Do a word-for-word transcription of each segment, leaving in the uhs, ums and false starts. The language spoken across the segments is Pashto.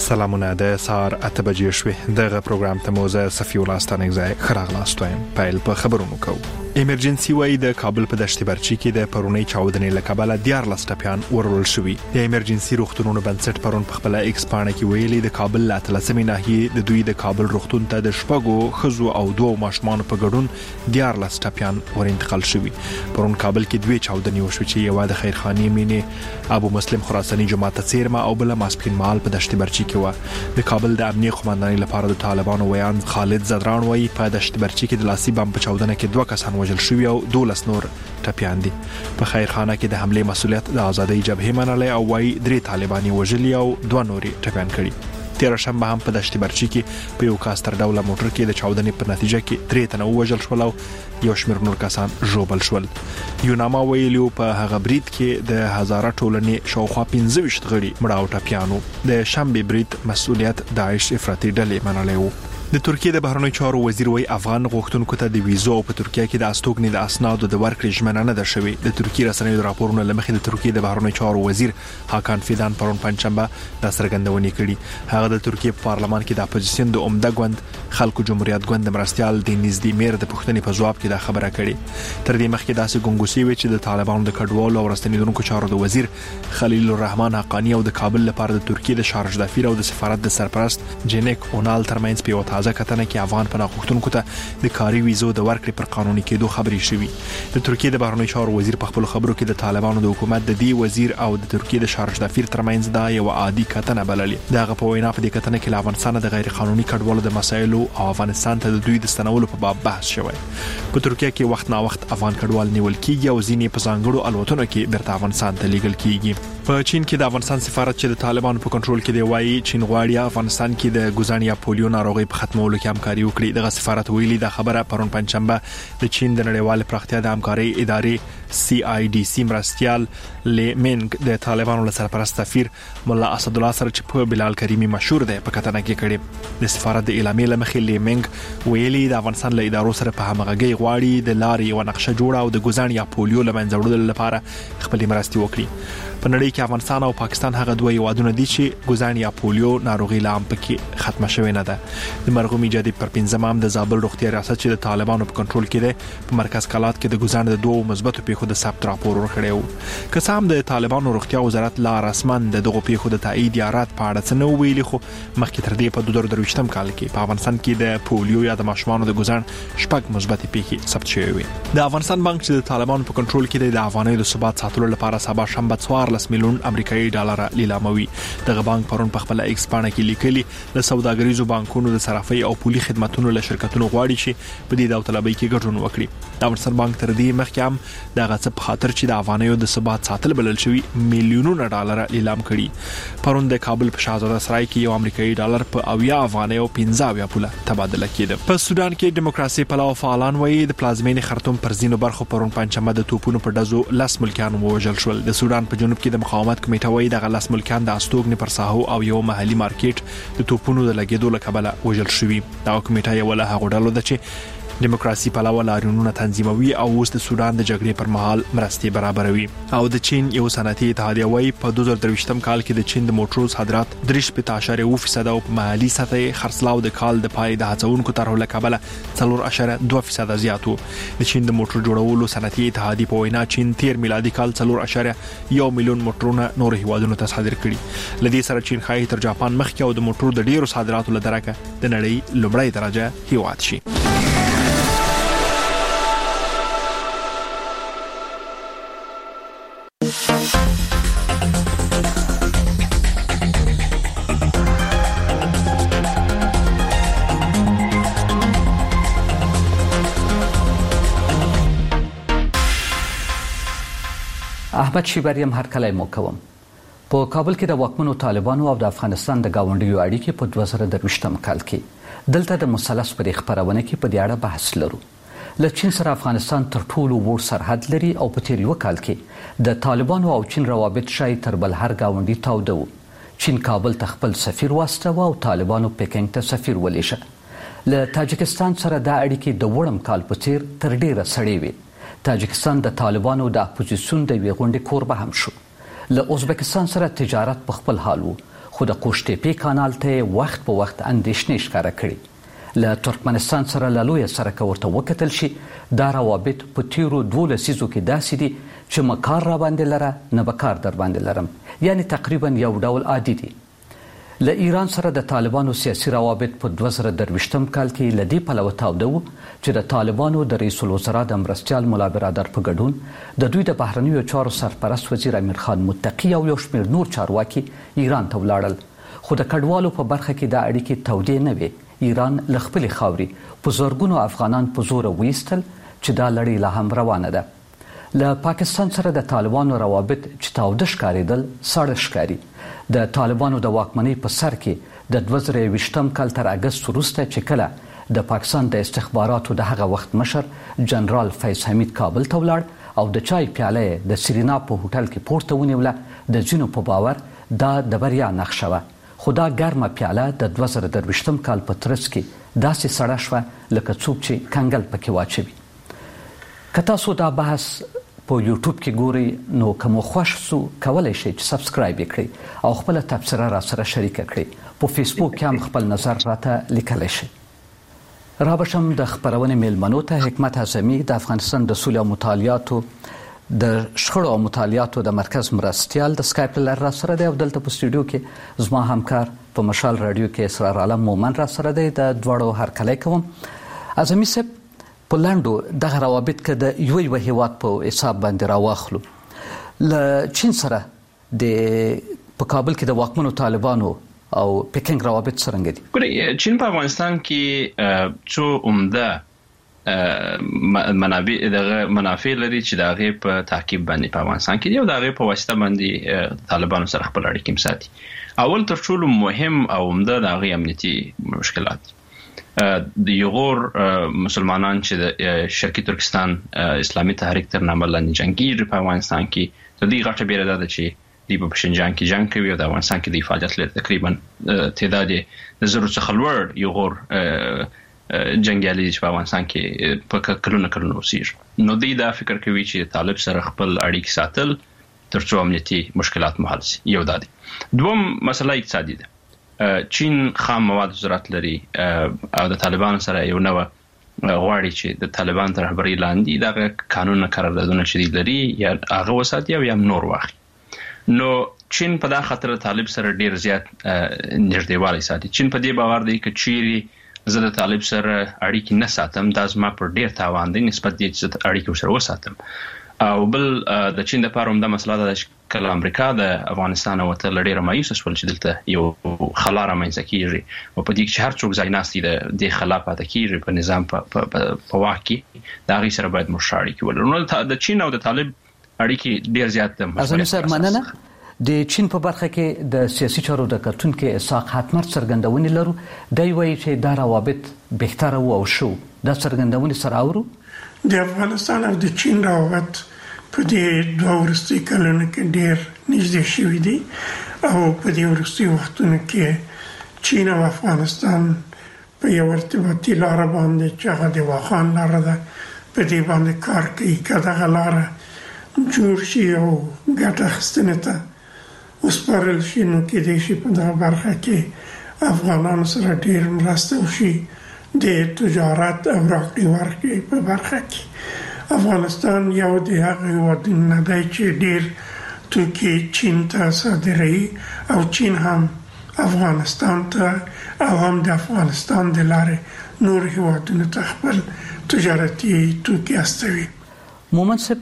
سلامونه د سار اته بجې شوې دغه پروګرام ته موزه صفی الله ستانګ ځای خراغلاست وایم پایل په خبرونو کو ایمرجنسي وای د کابل په دشت برچی کې د پرونی چاودنې لکباله دیار لسټپیان ورول شوی د ایمرجنسي روغتونونو بنسټ پرون په خپل ایکس پاڼه کې ویلي د کابل لا تلسمې ناحیه د دوی د کابل روغتون ته د شپږو خزو او دوه ماشومان په ګډون دیار لسټپیان ور انتقال شوی پرون کابل کې دوی چاودنې وشو چې یو د خیرخانی مینه ابو مسلم خراساني جماعت سیرما او بل ماسپین مال په دشت برچی کې د کابل د امنیه قومندانۍ لپاره د طالبانو ویان خالد زدران وایي په دشت برچی کې د لاسي بم په چاودنه کې دوه کسان وژل شوی او دولس نور ټپیان دي په خیرخانه کې د حمله مسؤلیت د آزادۍ جبهې منلې او وایي درې طالباني وژلي او دوه نوري ټپیان کړي تیر شنبه هم په دشت برچی کې په یو کاستر ډوله موټر کې د چاودنې په نتیجه کې درې تنه وژل شول او یو شمېر نور کسان ژوبل شول یوناما ویلو په هغه برید کې د هزاره ټولنې شاوخوا پنځه ویشت غړي مړه او ټپیانو د شنبه برید مسؤلیت داعش افراطي ډلې منلې وو د ترکیه د بهرنیو چارو وزیر وای افغان غوښتونکو ته د ویزو په ترکیه کې د استوګنې د اسنادو د ورکړې ژمنه نه ده شوې د ترکیه رسنیو راپورونه لمخې د ترکیه د بهرنیو چارو وزیر هاکان فیدان پرون پنځشنبه د سرګندونې کړي هغه د ترکیه په پارلمان کې د اپوزیسیون د عمده ګوند خلکو جمهوریت ګوند مرستيال د نږدې میر د پښتنې په جواب کې دا خبره کړي تر دې مخکې داسې ګونګوسي وی چې د طالبانو د کډوالو او رستنیدونکو چارو د وزیر خلیل الرحمن حقانی او د کابل لپاره د ترکیه د شارج دافیر او د سفارت د سرپرست جنیک اونال ترمنځ په تازه کتنه کې افغان پناهغوښتونکو ته د کاري ویزو د ورکړې پر قانوني کېدو خبرې شوې د ترکیه د بهرنیو چارو وزیر په خپل خبرو کې د طالبانو د حکومت د دی وزیر او د ترکیه د شارج دافیر ترمنځ دا یو عادي کتنه بللې دغه په وینا په دې کتنه کې افغانستان د غیر قانوني کډوالو د مسایلو او افغانستان ته د دوی د ستنولو په باب بحث شوی په ترکیه کې وخت نا وخت افغان کډوال نیول کیږي او ځینې په ځانګړو الوتنو کې بیرته افغانستان ته لیږل کیږي په چین کې د افغانستان سفارت چې د طالبانو په کنټرول کې دی وایي چین غواړي افغانستان کې د ګوزانیا پولیو ناروغي په ختمولو کې همکاري وکړي دغه سفارت ویلي دا خبره پرون پنځشنبه د چین د نړیوال پراختیا د همکارۍ ادارې سی آی ډي سی مرستيال لیمنګ د طالبانو له سرپرست سفیر مولا اسد الله سره چې په بلال کریمی مشهور دی په کتنه کې کړي د سفارت د اعلامیې لمخې لیمنګ ویلي د افغانستان له ادارو سره په همغږي غواړي د لارې او نقشه جوړه او د ګوزانیا پولیو لمنځه وړلو لپاره خپل مرستي وکړي په نړۍ کې افغانستان او پاکستان هغه دوه هیوادونه دي چې ګوزانیا پولیو ناروغي لام پکې ختمه شوې نه ده د مرغوم ایجادي پر پنځمام د زابل روغتیا ریاست چې د طالبانو په کنټرول کې دی په مرکز کلات کې د ګوزان د دوه مثبتو پیښو د ثبت راپور ورکړیو که سم د طالبانو روغتیا وزارت لا رسمن د دغه پیښو د تایید یا رد په اړه څه نو ویلي خو مخکې تر دې په دوه زره درویشتم کال کې په افغانستان کې د پولیو یا د ماشومانو د ګوزان شپږ مثبت پیښې ثبت شوې وي د افغانستان بانک چې د طالبانو په کنټرول کې دی د افغانۍ د ثبات ساتلو لپاره سبا شنبه څوارلس میلیون امریکایي ډالر لیلاموي دغه بانک پرون په خپل ایکس پاڼه کې لیکلي د سوداګریزو بانکونو د صرافۍ او پولي خدماتو له شرکتونو غواړي چې په دې داوطلبۍ کې ګډون وکړي د افغانستان بانک تر دې مخکې هم دغه څه په خاطر چې د افغانیو د ثبات ساتل بلل شوی میلیونونه ډالر لیلام کړي پرون د کابل په شاهزاده سرای کې یو امریکایي ډالر په اویا افغانیو پنځه اویا پوله تبادله کېده په سودان کې دیموکراسي پلاو فعالان وایي د پلازمینې خرطوم پر ځینو برخو پرون پنځمه د توپونو په ډزو لاس ملکیان وژل شول د سودان په جنوب کې د مقاومت کمیټه وایي د غلاس ملکیان د استوګنې پر ساحو او یو محلي مارکیټ د توپونو د لګیدو لکبله وژل شوی دا کمیټه یو له هغو ډلو ده چې دیموکراسي پلاوه لاریونونه تنظیموي او اوس د سودان د جګړې پر مهال مرستي برابروي او د چین یو صنعتي اتحادیه وایي په دوه زره درویشتم کال کې د چین د موټرو صادرات درې پنځه اشاریه اووه فیصد او په محلي سطح خرڅلاو د کال د پای د هڅونکو طرحو لکبله څلور اشاریه دوه فیصد زیاتو د چین د موټر جوړولو صنعتي اتحادیه په وینا چین تیر میلادي کال څلور اشاریه یو میلیون موټرونه نور هیوادونو ته صادر کړي لدې سره چین خای تر جاپان مخکې او د موټرو د ډیرو صادراتو لدرکه د نړۍ لومړی درجه هیواد شي احمد شیبریم هر کله مو کوم په کابل کې د واکمنو طالبانو او د افغانستان د گاونډیو اړیکې په دوه زره درویشتم کال کې دلته د مثلث پر خبرونه کې په دې اړه بحث لرو له چین سره افغانستان تر ټولو وړ سرحد لري او په تیر یو کال کې د طالبانو او چین روابط شای تر بل هر گاونډي تاوده چین کابل ته خپل سفیر واستاوه او طالبانو پکینګ ته سفیر ولېشه له تاجکستان سره د اړیکې د وړم کال په تیر تر ډیره سړې وي تاجکستان د طالبانو د اپوزیسیون د وی غونډې کوربه هم شو له ازبکستان سره تجارت په خپل حال وو خو د قوشتېپې کانال ته وخت په وخت اندېښنې ښکاره کړي. له ترکمنستان سره له لویه سرکه ورته وکتل شي دا روابط په تیرو دوو لسیزو کې داسې دي چې مکار را باندې لره نه به کار در باندې لرم، یعنی تقریبا یو ډول عادي دي. له ایران سره د طالبانو سیاسي روابط په دوه زره درویشتم کال کې له دې پلوه تاوده وو چې د طالبانو د رئیس الوزرا د مرستیال ملا برادر په ګډون د دوی د بهرنیو چارو سرپرست وزیر امیر خان متقي او یو شمېر نور چارواکي ایران ته ولاړل. خو د کډوالو په برخه کې دا اړیکې تودې نه وې. ایران له خپلې خاورې په زرګونو افغانان په زوره ویستل چې دا لړۍ لا هم روانه ده. له پاکستان سره د طالبانو روابط چې تاوده ښکارېدل ساړه ښکاري. د طالبانو د واکمنۍ په سر کې د دوه زره یوویشتم کال تر اګست وروسته چې کله د پاکستان د استخباراتو د هغه وخت مشر جنرال فیض حمید کابل ته ولاړ او د چای پیاله د سرینا په هوټل کې پورته ونیوله. د ځینو په باور دا د بریا نښه وه، خو دا ګرمه پیاله د دوه زره درویشتم کال په ترڅ کې داسې سړه شوه لکه څوک چې کنګل پکې واچوي. که تاسو دا بحث په یوټیوب کې ګورئ نو که مو خوښ سو کولی شئ چې سبسکرایب یې کړئ او خپله تبصره را سره شریکه کړئ. په فیسبوک کې هم خپل نظر راته لیکلی شئ. را بشم د خپرونې میلمنو ته حکمت اعظمي د افغانستان د سولې او مطالعاتو د شخړو او مطالعاتو د مرکز مرستیال د سکایپ له لارې را سره دی او دلته په سټوډیو کې زما همکار په مشال رادیو کې اسرار عالم مومن را سره دی. د دواړو هرکلی کوم. اعظمي صاحب، په لنډو دغه روابط که د یو یو هیواد په حساب باندې راواخلو، له چین سره د په کابل کې د واکمنو طالبانو او پکینګ روابط څرنګه دي؟ ګورئ، چین په افغانستان کې څو عمده منابع دغه منافع لري چې د هغې په تعقیب باندې په افغانستان کې دي او د هغې په واسطه باندې طالبانو سره خپل اړیکې ساتي. اول تر ټولو مهم او عمده د هغې امنیتي مشکلات دي. د یغور مسلمانان چې د شرقي ترکستان اسلامي تحریک تر نامه لاندې جنګیږي په افغانستان کې، د دې غټه بیره ده چې دوی په شینجان کې جنګ کوي او د افغانستان کې د فعالیت لري. تقریبا تعداد د زرو څخه لوړ یغور جنګیالي چې په افغانستان کې په کلونه کلونه اوسېږي. نو دوی دا فکر کوي چې طالب سره خپل اړیکې ساتل تر څو امنیتي مشکلات محل شي. یو دا دی. دوم مسله اقتصادي ده. چین خام مواد زراعت لري او د طالبانو سره یو نوع غواړي چې د طالبان تر رهبرۍ لاندې دغه قانون قراردادونه چې دی لري یا هغه وساتي او یا نور واخلي. نو چین په دا خاطر طالب سره ډیر زیات نږدېوالی ساتي. چین په دې باور دی چې چیرې زه د طالب سره اړیکې نه ساتم دا زما پر ډیر تاوان دی نسبت دې چې زه اړیکې ورسره وساتم. او بل د چین لپاره هم دا مسله ده چې کله امریکا د افغانستان وتل ډیره مایوسه شول چې دلته یو خلا رامنځته کیږي او په دې کې چې هر څوک ځای ناست دی د دې خلا پاتې کیږي په نظام په واک کې د هغې سره باید موږ ښه اړیکې ولرو. نو د چین او د طالب اړیکې ډیر زیات اعظمي صاحب، مننه. د چین په برخه کې د سیاسي چارو د کتونکو اسحاق حتمر څرګندونې لرو. دی وایي چې دا روابط بهتره وو او شو. دا څرګندونې سره اورو. د افغانستان او د چین روابط په دې دوه وروستي کلونو کې ډېر نږدې شوي دي او په دې وروستي وختونو کې چین او افغانستان په یو ارتباطي لاره باندې چې هغه د واخان لاره ده په دې باندې کار کوي. که دغه لاره جوړ شي او ګټه اخیستنې ته وسپارل شي نو کېدای شي په دغه برخه کې افغانانو سره ډېر مرسته وشي د تجارت او راکړې ورکړې په برخه کې. افغانستان یو د هغه هېوادونو نه دی چې ډېر توکي چین ته صادروي او چین هم افغانستان ته او هم د افغانستان د لارې نور هېوادونو ته خپل تجارتي توکي استوي. مومن صاحب،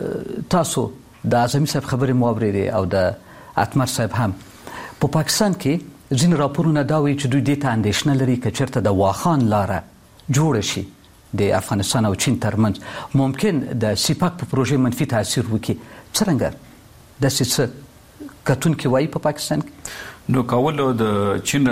تاسو د اعظمي صاحب خبرې مو اورېدې او د اتمر صاحب هم. په پاکستان کې ځینې راپورونه دا وایي چې دوی دې ته اندېښنه لري که چېرته د واخان لاره جوړه شي د افغانستان او چین ترمنځ ممکن د سیپاک په پروژې منفي تاثیر وکړي. څرنګه داسې څه کتونکي وایي په پاکستان کې؟ نو کول د چین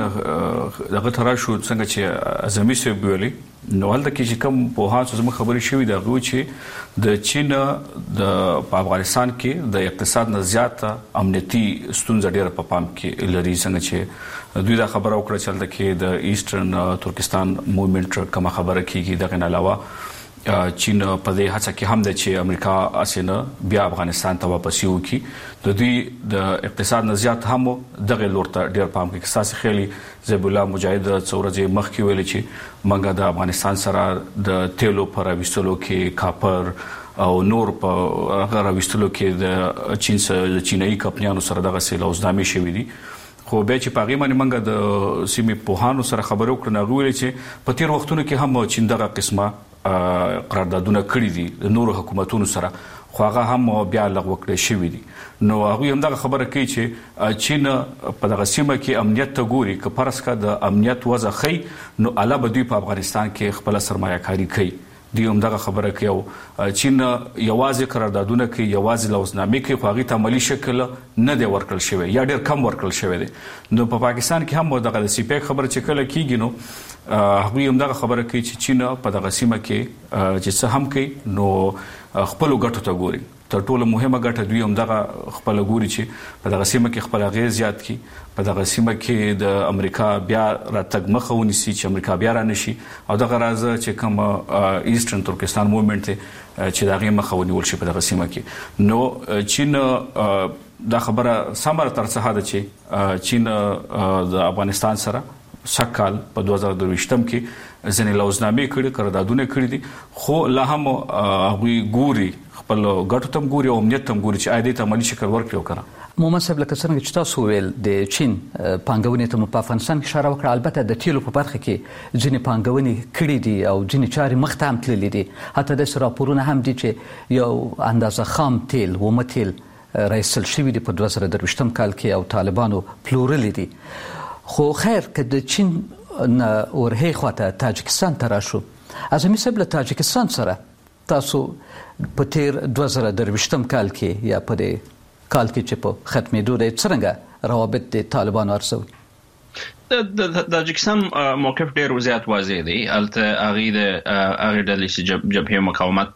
دغه تر شو څنګه چې اعظمي صاحب ویلي نو هلته کې چې کوم په هغه څه خبرې شوې دا غو چې د چین د افغانستان کې د اقتصاد نه زیات امنیتي ستونزې ډېر په پام کې لري. څنګه چې دوی دا خبره وکړه چې هلته کې د ایسټرن ترکستان موومېنټ کومه خبره کیږي. دغه نه علاوه چین په دې هڅه کې هم د چې امریکا اسنه بیا افغانستان ته واپس یو کی د دې د اقتصاد نزيات هم دغه لورته ډیر پام کې اساس خېلي زیب الله مجاهد څورځي مخ کې ویل چې منګه د افغانستان سره د تیلو پر وستلو کې کاپر او نور په هغه وستلو کې د چین سره چینایي کمپنیانو سره دغه سیلوزنامې شوې دي خو به چې پاغي باندې منګه د سیمې په هانو سره خبرو کړنه غوړي چې په تیر وختونو کې هم چین دغه قسمه قراردادونه کړی دي د نورو حکومتونو سره خو هغه هم بیا لغوه کړی شوی دي نو هغه هم دغه خبره کوي چې چین په دغه سیمه کې امنیت ته ګوري که پرس کا د امنیت وضع خي نو علاوه دوی په افغانستان کې خپل سرمایه کاری کوي دی هم دغه خبره کوي او چین یوازې قراردادونه کوي یوازې لوزنامې کوي خو هغه ته عملی شکل نه دی ورکړل شوی یا ډیر کم ورکړل شوی دی نو په پاکستان کې هم دغه سی پیک خبره چې کله کیږي نو هغه هم دغه خبره کوي چې چین په دغه سیمه کې چې څه هم کوي نو خپل ګټو ته ګوري تر ټولو مهمه ګټه دوی هم دغه خپل ګوري چې په دغه سیمه کې خپل غیر زیات کی په دغه سیمه کې د امریکا بیا راتګ مخه ونیسي چې امریکا بیا را نشي او دغه راز چې کوم ایسترن ترکستان موومېنټ چې دغه مخه ونیول شي په دغه سیمه کې نو چین دا خبره سمره تر څه ده چې چین د افغانستان سره سکهال په دوه زره دوه کې ځنې لوزنامې کړي قراردادونه کړي دي خو لا هم هغه ګوري خپل ګټو تم ګوري او امنیت تم ګوري چې عادي ته عملی شکل ورکړي وکړه مومن صاحب لکه څنګه چې تاسو ویل د چین پانګونې ته په افغانستان کې اشاره وکړه البته د تیلو په برخه کې ځینې پانګونې کړې دي او ځینې چارې مخ ته هم تللې دي حتی د راپورونه هم دي چې یو اندازه خام تیل و متیل رئیسل شوی دی په دوه زره درویشتم کال کې او طالبانو پلورل دي خو خیر که د چین نه ورهي خواته تاجکستان ته راشو اعظمي صاحب له تاجکستان سره تاسو په تیر دوه زره درویشتم کال کې یا په دې کال کې چې په ختمېدو د څرنګه روابط د طالبانو ارزوي د تاجکستان موقف ډیر زیات واضح دی البته هغه د هغه د جبهه مقاومت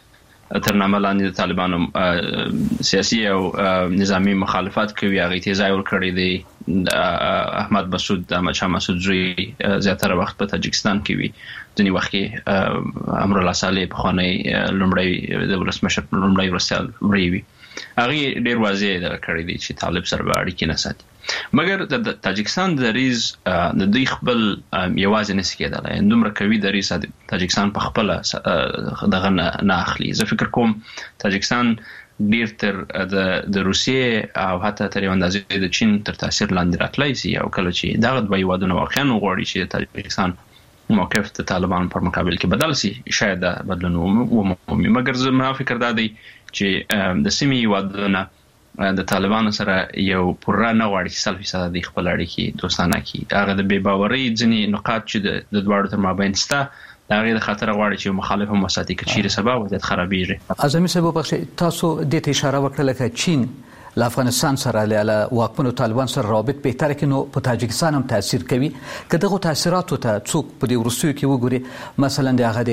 تر نامه لاندې د طالبانو سیاسي او نظامی مخالفت کوي هغه تیزای ور کړی دی احمد مسعود احمد شاه مسعود زوی زیاتره وخت په تاجکستان کې وي ځینې وخت کې امرالله صالح په خانه لومړی د ولسمشر لومړی ورسال وی هغه ډیر واضح ده کړی دی چې طالب سره اړیکې نه ساتي مګر د تاجکستان د ریز د دوی خپل یوازې نس کېدل اندومره کوي د ریز تاجکستان په خپل دغه نه اخلي زه فکر کوم تاجکستان ډیر تر د د روسیې او حتی تر یو اندازې د چین تر تاثیر لاندې راتلای شي او کله چې دغه دوی وادونه واقعا غوړي چې تاجکستان موقف د طالبان پر مقابل کې بدل شي شاید بدلون ومومي مګر زه ما فکر دا دی چې د سیمې وادونه د طالبانو سره یو پوره نه غواړي چې سل فیصد د خپل اړیکې دوستانه کړي هغه د بې باورۍ ځینې نقاط چې د دواړو تر مابین شته دا غیر خطر غواړي چې مخالف هم وساتي کې چیرې سبب وضعیت خرابېږي اعظمي صاحب بخښئ تاسو د ته اشاره وکړه چې چین له افغانستان سره له واکمنو طالبان سره رابط بهتر کینو په تاجکستان هم تاثیر کوي که دغه تاثیراتو ته څوک په دې ورسوي کې وګوري مثلا د هغه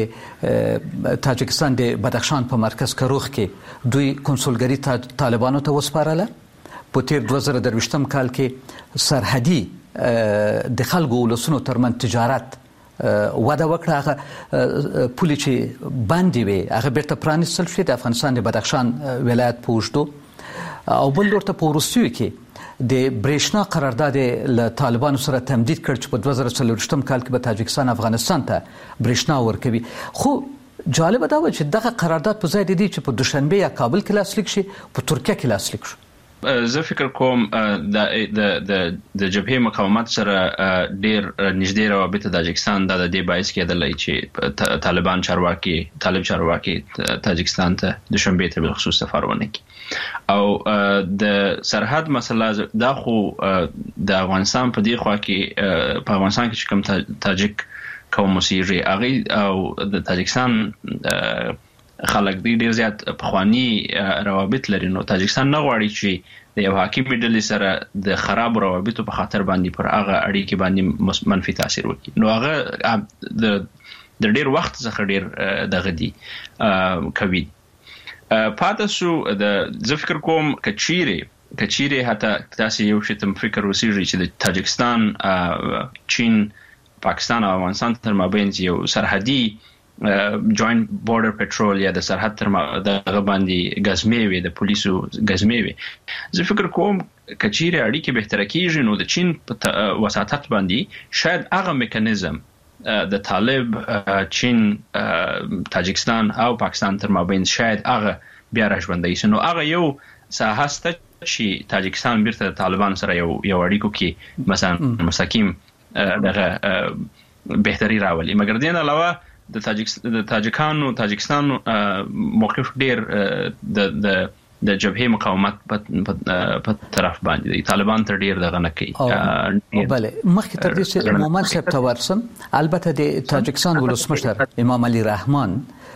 د تاجکستان د بدخشان په مرکز کروخ کې دوی کنسولګری طالبانو ته وسپارله په تیر دوه زره درویشتم کال کې سرحدي د خلکو ولسونو ترمن تجارت ودا وکړه هغه پولي چې باندې وي هغه بیرته پرانیستل شو د افغانستان د بدخشان ولایت پوښتو او بل ورته په روسیو کې د برېښنا قرارداد له طالبانو سره تمدید کړ چې په دوه زره څلوېښتم کال کې به تاجکستان افغانستان ته برېښنا ورکوي خو جالب دا و چې دغه قرارداد په ځای دی چې په دوشنبه یا کابل کې لاسلیک شي په ترکیه کې لاسلیک شي زه فکر کوم د د د جبهه مقاومت سره ډیر نږدې روابط د تاجکستان د دې باعث کېدلای چې طالبان چارواکي طالب چارواکي تاجکستان ته د شنبه ته بل خصوص سفر ونه کړي او د سرحد مسله دا خو د افغانستان په دی خوا کې په افغانستان کې کوم تاجک قوم مسیری هغه او د تاجکستان خلک دی ډیر زیات پخوانی روابط لري نو تاجکستان نه غواړي چې د یو حاکم ډلې سره د خراب روابطو په خاطر باندې پر هغه اړیکې باندې منفي تاثیر وکړي نو هغه د د ډیر وخت څخه ډیر دغه دی کوي پاتې شو د زه فکر کوم کچيره کچيره حتی تاسو یو شتم فکر وسیږي چې د تاجکستان چین پاکستان او افغانستان تر مابین یو سرحدي جوائنٹ بورډر پټرول یا د سرحد تر دغه باندې غزمې وي د پولیسو غزمې وي زه فکر کوم کچيري اړیکې بهتر کیږي نو د چین په وساطت باندې شاید هغه میکانیزم د طالب چین تاجکستان او پاکستان تر مابین شاید هغه بیا راژوندي شي نو هغه یو ساحسته چې تاجکستان بیرته د طالبان سره یو یو اړیکو کې مثلا مستقیم دغه بهتري راولي مګر دین علاوه د تاجکستان د تاجکانو تاجکستان موقف ډیر د د د جبهه مقاومت په طرف باندې طالبان تر ډیر دغه نه کوي بله مخکې تر دې چې مومن صاحب تورسم البته د تاجکستان ولسمشر امام علي رحمان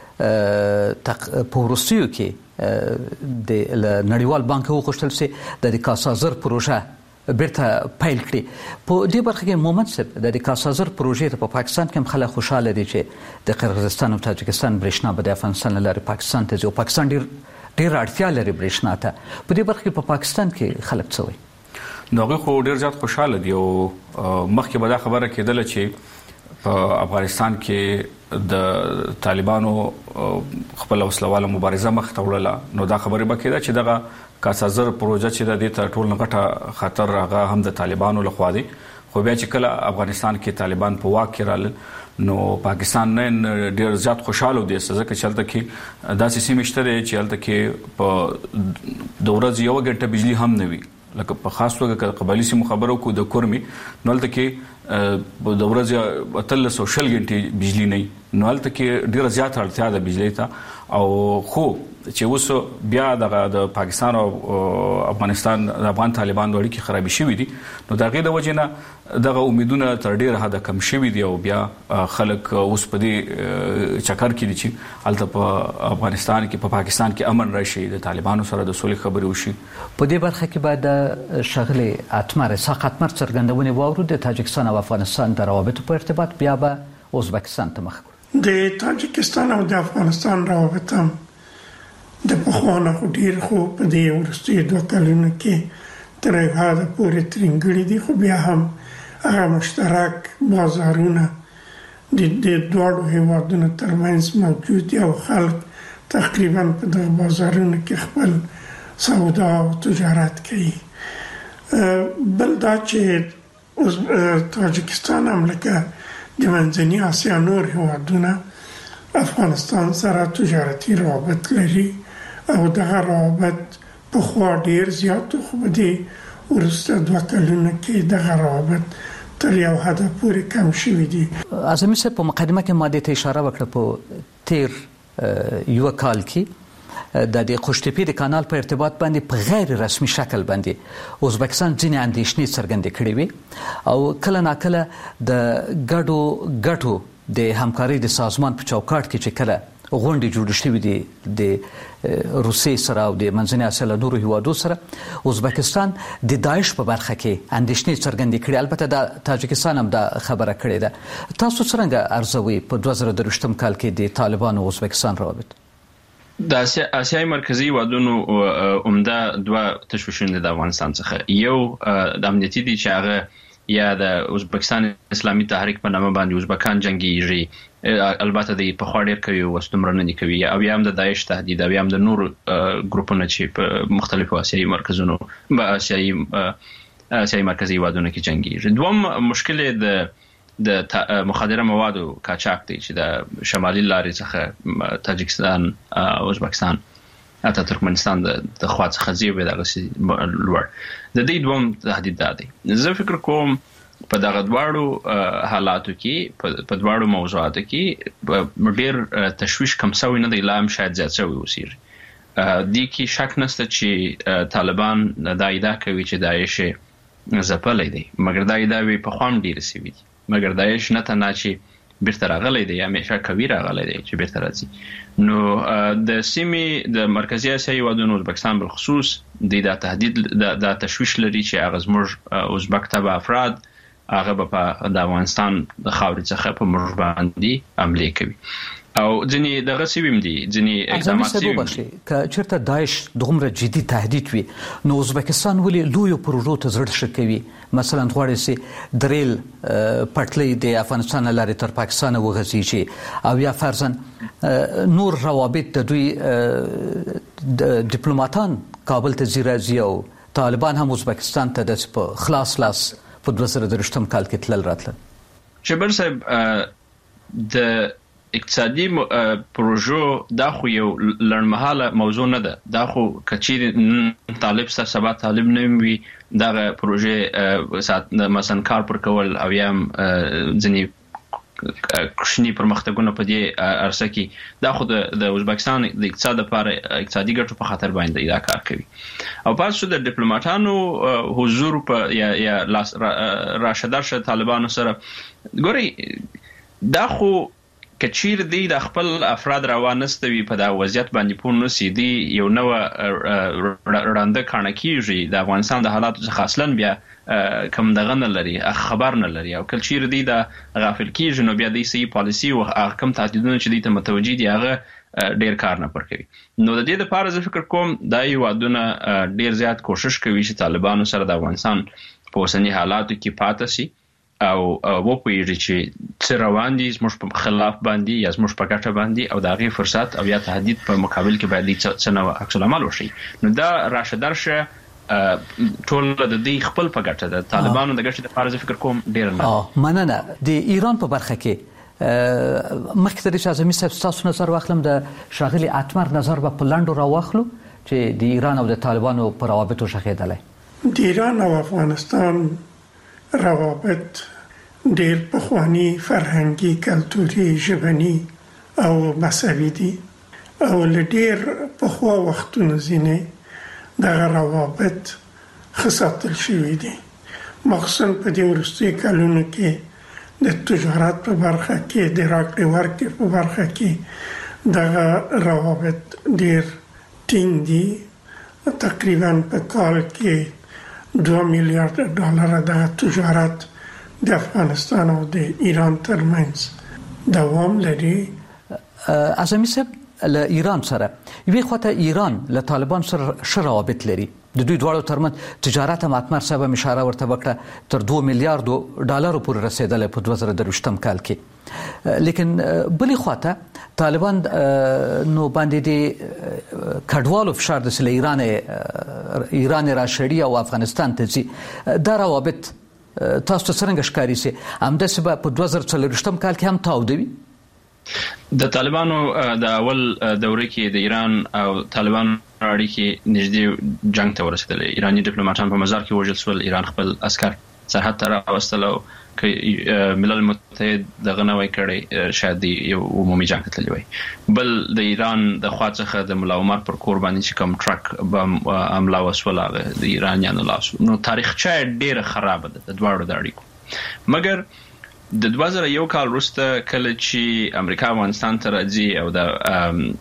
په روسیو کې د نړیوال بانک وغوښتل چې د کاسازر پروژه بیرته پیل کړي په دې برخه کې مومن صاحب د کاسازر پروژې په پاکستان کې هم خلک خوشاله دي چې د قرغیزستان او تاجکستان برېښنا به د افغانستان لاره پاکستان ته ځي او پاکستان ډیر ډیر اړتیا لري برېښنا ته په دې برخه کې په پاکستان کې خلک څه وایي نو هغه خو ډیر زیات خوشاله دي او مخکې به دا خبره کېدله چې په افغانستان کې د طالبانو خپل وسلواله مبارزه مخ ته وړله نو دا خبره به کېده چې دغه کاسازر پروژه چې د دې تر ټولو غټه خطر راغی هم د طالبانو لخوا دی خو بیا چې کله افغانستان کې طالبان په واک کې رال نو پاکستان نه ډیر زیات خوشاله دي ځکه چې هلته کې داسې سیمې شته چې هلته کې په د ورځې یو غنټه بجلی هم نه وي لکه په خاص توګه قبایلی سیمو خبرو کو د کورمي نو هلته کې د ورځې اتلس او شل غنټې بجلی نه نو هلته کې ډیر زیات اړتیا ده بجلی ته او خو چې اوس بیا د پاکستان او افغانستان د افغان طالبان د اړیکې خرابې شوې دي نو د هغې د وجې نه دغه امیدونه تر ډېره حده کم شوي دي او بیا خلک اوس په دې چکر کې دي چې هلته په افغانستان کې په پاکستان کې امن راشي د طالبانو سره د سولې خبرې وشي په دې برخه کې باید د ښاغلي اتمر اسحاق اتمر څرګندونې واورو د تاجکستان او افغانستان د روابطو په ارتباط بیا به ازبکستان ته مخ کړو د تاجکستان او د افغانستان روابط هم د پخوانه خو ډیر خو په دې وروستي دوه کلونو کې تر هغه پورې ترنګړي دي خو بیا هم هغه مشترک بازارونه د د دوه هیوادونو ترمنځ موجود دي او خلک تقریبا په دغه بازارونو کې خپل سودا او تجارت کوي بل دا چې تاجکستان هم لکه د منځنۍ اسیا نور هیوادونه افغانستان سره تجارتي روابط لري او دغه روابط په خوا ډیر زیات خو په دې ورسته دوه کلونه کې دغه روابط تر یو حده پورې کم شوي دي اعظمي صاحب په مقدمه کې ما دې ته اشاره وکړه په تیر یو کال کې د دې خوشتپې د کانال په ارتباط باندې په غیر رسمي شکل باندې ازبکستان ځینې اندېښنې څرګندې کړې وي او کله ناکله د ګډو ګټو د همکارۍ د سازمان په چوکاټ کې چې کله غونډې جوړې شوې دي د روسیې سره او د منځنۍ اسیا له نورو هیوادو سره ازبکستان د داعش په برخه کې اندېښنې څرګندې کړې البته د تاجکستان هم دا خبره کړې ده تاسو څرنګه ارزوئ په دوه زره درویشتم کال کې د طالبانو او ازبکستان روابط د اسیايي مرکزی هیوادونو عمده دوه تشویشونه د افغانستان څخه یو د امنیتي دي چې هغه یا د ازبکستان اسلامي تحریک په نامه باندې ازبکان جنگیږي البته د په خوا ډیر کوي او استمرارنه کوي او بیا هم د داعش تهدید او بیا هم د نور ګروپونو چې په مختلفو اسیايي مرکزونو په اسیايي اسیايي مرکزی هیوادونو کې جنگیږي دوم مشکل د د مخدره موادو کاچاک دی چې د شمالي لارې څخه تاجکستان او ازبکستان اته ترکمنستان د خوا څخه زیبه دغه لوړ د دې دوم تهدید دی زه فکر کوم په دغه دواړو حالاتو کې په دواړو موضوعاتو کې ډېر تشویش کم شوی نه دی لا هم شاید زیات شوی وسیر د کی شک نشته چې طالبان دا ادعا کوي چې داعش زپلې دی مګر دا ادعا وی په خوام ډیر سی وي مګر داعش نه ته نه چې بیرته راغلی دی همیشه کوي راغلی دی چې بیرته راځي نو د سیمې د مرکزی اسیا هیوادونو ازبکستان بل خصوص د تهدید د تشویش لري چې هغه زموږ ازبک تبع افراد هغه په د افغانستان د خاورې څخه په موږ باندې حمله کوي او ځنی دغه سیویم دي ځنی اقدامات سیویم دي ک چیرته داعش دغمره جدي تهدید وي نو ازبکستان ولې لوی پروژو ته زړه شکوي مثلا غواړي سي دریل پټلۍ د افغانستان لارې تر پاکستان وغځي او یا فرضاً نور روابط د دوی ډیپلوماټان کابل ته زیرازي او طالبان هم ازبکستان ته د خلاص لاس په دوه زره درشتم کال کې تلل راتل شبر صاحب د اقتصادي پروژو دا خو یو لړمحاله موضوع نه ده دا خو کچیر طالب سره سبا طالب نه وي دا پروژه سات مثلا کار پر کول او یم ځنی کښنی پرمختګونه په دې ارسه کې دا خو د ازبکستان د اقتصاد لپاره اقتصادي ګټو په خاطر باندې دا کار کوي او پات شو د ډیپلوماټانو حضور په یا یا راشدار شه طالبانو سره ګوري دا خو کچیر دی د خپل افراد روانستوي په دا وضعیت باندې پون نو سي دی یو نو رانده کانه کیږي د افغانستان د حالاتو څخه اصلا بیا کم دغه نه لري خبر نه لري او کلچیر دی د غافل کیږي نو بیا د سی پالیسی او کم تهدیدونه چې دی ته متوجي دي هغه ډیر کار نه پر کوي نو د دې لپاره زه فکر کوم دا یو ودونه ډیر زیات کوشش کوي چې طالبانو سره د افغانستان په اوسنی حالاتو کې پاتې شي او و پوهیږي چې څه روان دي زموږ په خلاف باندې یا زموږ په ګټه باندې او د هغې فرصت او یا تهدید په مقابل کې باید څه نوع عکس العمل وشي نو دا راشه درشه ټول د دې خپل په ګټه د طالبانو د ګټې لپاره زه فکر کوم ډیر نه مننه د ایران په برخه کې مخکې د اعظمي صاحب تاسو نظر واخلم د شاغلي اتمر نظر په لاندو راوخلو چې د ایران او د طالبانو پر روابطو شخېدلای د ایران او افغانستان روابط ډېر پخوانی فرهنګي کلتوري ژبني او مذهبي دي او له ډېر پخوا وختونو ځینې دغه روابط ښه ساتل شوي دي مخصوصا په دې وروستیو کلونو کې د تجارت په برخه کې د راکړې ورکړې په برخه کې دغه روابط ډېر ټینګ دي تقریبا په کال کې دو میلیارد ډالر د تجارت د افغانستان او د ایران ترمنځ دوام لري اعظمي صاحب له ایران سره یوه خواته ایران له طالبان سره ښه روابط لري د دوی دواړو ترمنځ تجارت هم اتمر صاحب اشاره ورته وکړه تر دوه میلیارډو ډالرو پورې رسیدلی په دوه زره درویشتم کال کې لیکن بلې خواته طالبان نو باندې د کډوالو فشار د سله ایران ایران راشړي او افغانستان ته ځي دا روابط تاسو ته څنګه ښکاري سي همداسې به په دوه زره څلوېښتم کال کې هم تاودوي د طالبانو د اول دوره کې د ایران او طالبانو اړیکې نږدې جنگ ته ورسېدل ایرانی ډیپلوماټان په مزار کې وژل شول ایران خپل عسكر سرحد ته راوستل او ملل متحد دغه نوې کړي شاید یو عمومي جنگ ته تللی وي بل د ایران د خوا څخه د ملا عمر پر کور باندې چې کوم ټرک بم حمله وسوله د ایرانیانو لاسو نو تاریخچه ډیره خراب ده د دواړو د اړیکو مګر د دوه زره یو کال وروسته کله چې امریکا افغانستان ته راځي او د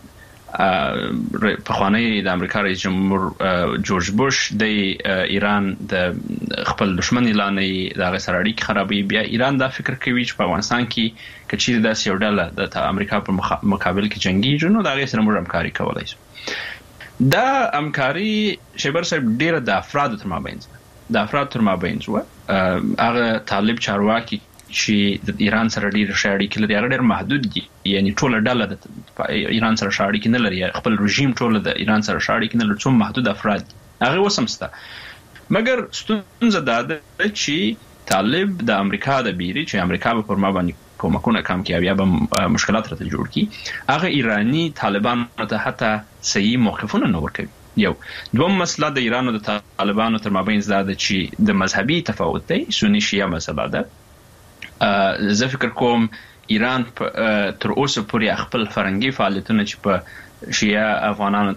پخوانی د امریکا رئیس جمهور جورج بوش د ایران د خپل دشمن اعلان یې د سره اړیکې خرابوي بیا ایران دا فکر کوي چې په افغانستان کې کچیر داسې یو ډله د امریکا په مقابل کې جنگیږي نو دا غي سره موږ همکاري کولای شو دا همکاري شیبر صاحب ډیره د افراد تر مابین د افراد تر مابین و هغه طالب چارواکي چې د ایران سره ډیر شاړي کې لري هغه ډیر محدود دي یعنی ټول ډله د ایران سره شاړي کې نه لري خپل رژیم ټول د ایران سره شاړي کې نه لري څوم محدود افراد هغه وسمسته مګر ستونزه دا ده چې طالب د امریکا د بیري چې امریکا به پر ما باندې کومکونه کم کوي یا به مشکلات راته جوړ کړي هغه ایرانی طالبان ته حتی صحیح موقفونه نه ورکوي یو دوم مسله د ایران او د طالبانو تر مابین زده چې د مذهبي تفاوت دی سنی شیعه مسله ده زه فکر کوم ایران تر اوسه پورې خپل فرنګي فعالیتونه چې په شیعه افغانانو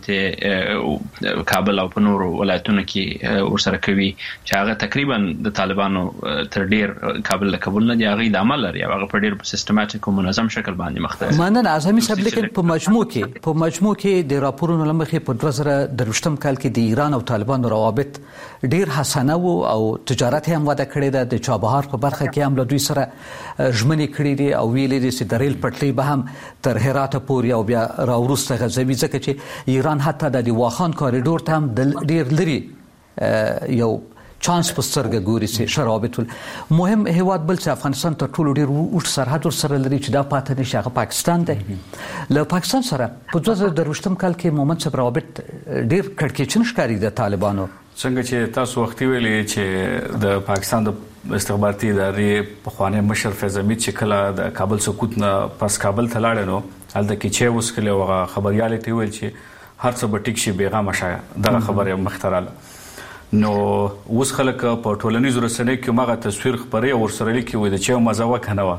ته کابل او په نورو ولایتونو کې ورسره کوي چې هغه تقریبا د طالبانو تر ډیر کابل له قبول نه دی هغه د عمل لري هغه په ډیر سیستماتیک او منظم شکل باندې مخته مننه اعظمي صاحب لیکن په مجموع کې په مجموع کې د راپورونو لمخې په دوه زره درویشتم کال کې د ایران او طالبانو روابط ډیر حسنه وو او تجارت هم وده کړې ده د چابهار په برخه کې هم له دوی سره ژمنې کړې دي او ویلې دي چې د ریل پټلۍ به هم تر هرات پورې او بیا راوروسته غزوي ځکه چې ایران حتی د واخان کوریډور ته هم ډیر لري یو چانس په سترګه ګوري چې شرابط مهم هیواد بل چې افغانستان ته ټول ډیر اوږد سرحد سره لري چې دا پاتې نشي هغه پاکستان دی له پاکستان سره په دوه زره درویشتم کال کې مومند صاحب روابط ډیر کړکېچن ښکاري د طالبانو څنګه چې تاسو وختي ویلې چې د پاکستان د استخباراتي ادارې په خوانه مشر فیض حمید چې کله د کابل سقوط نه پس کابل ته لاړ نو هلته کې چې اوس کله وغه خبريالې ته ویل چې هر څه به ټیک شي بیغه مشه دغه خبره مختراله نو اوس خلک په ټولنیزو رسنیو کې ماغه تصویر خبري او سره لیکي وي د چې مزه وکنه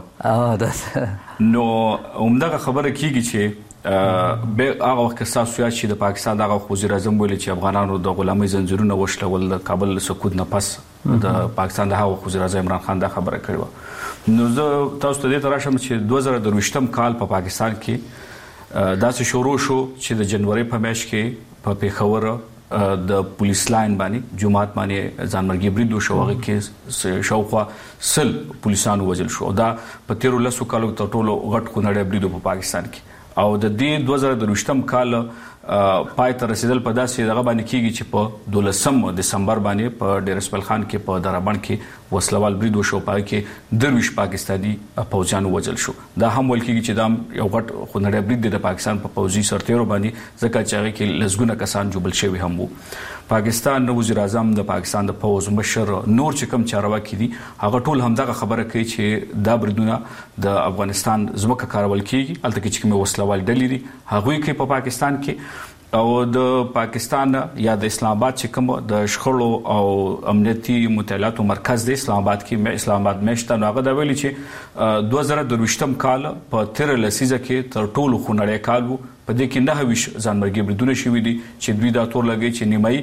وا نو همدغه خبره کیږي چې به هغه وخت تاسو یا چې د پاکستان دغه وزیر اعظم ویل چې افغانانو د غلامۍ زنجیرونه وشلول د کابل سقوط نه پس د پاکستان د هغه وزیر اعظم عمران خان دا خبره کړې نو زه تاسو ته دې تراشم چې دوه زره درویشتم کال په پا پاکستان کې داسې شروع شو چې د جنوري په میاشت کې په پیښور د پولیس لاین باندې جماعت باندې ځانمرګي برید وشو هغه کې شاوخوا سل پولیسانو وژل شو دا په تیرو لسو کالو ته ټولو غټ خونړی برید په پاکستان کې او د دې دوه زره درویشتم کال پای ته رسیدل په داسې دغه باندې کېږي چې په دولسم دسمبر باندې په ډیر اسماعیل خان کې په درابڼ کې وسلوال برید وشو په کې درویش پاکستاني پوځیان وژل شو دا هم ول کېږي چې دا یو غټ خونړی برید د پاکستان په پوځي سرتیرو باندې ځکه چې هغه کې لزګونه کسان جوړل شوی هم وو پاکستان نو وزیر اعظم د پاکستان د پوز مشر نور چې کوم چارواکي دي هغه ټول هم دغه خبره کوي چې دا بریدونه د افغانستان زموږه کارول کیږي البته چې کوم وسلوال ډلې دي هغه کې په پاکستان کې او د پاکستان یا د اسلام آباد چې کوم د شخړو او امنیتي مطالعاتو مرکز د اسلام آباد کې اسلام آباد مشته نو هغه د ویلي چې دوه زره درویشتم کال په تیر لسیزه کې تر ټولو خونړی کال وو په دې کې نه ویش ځانمرګي بریدونه شوي دي چې دوی دا تور لګي چې نیمای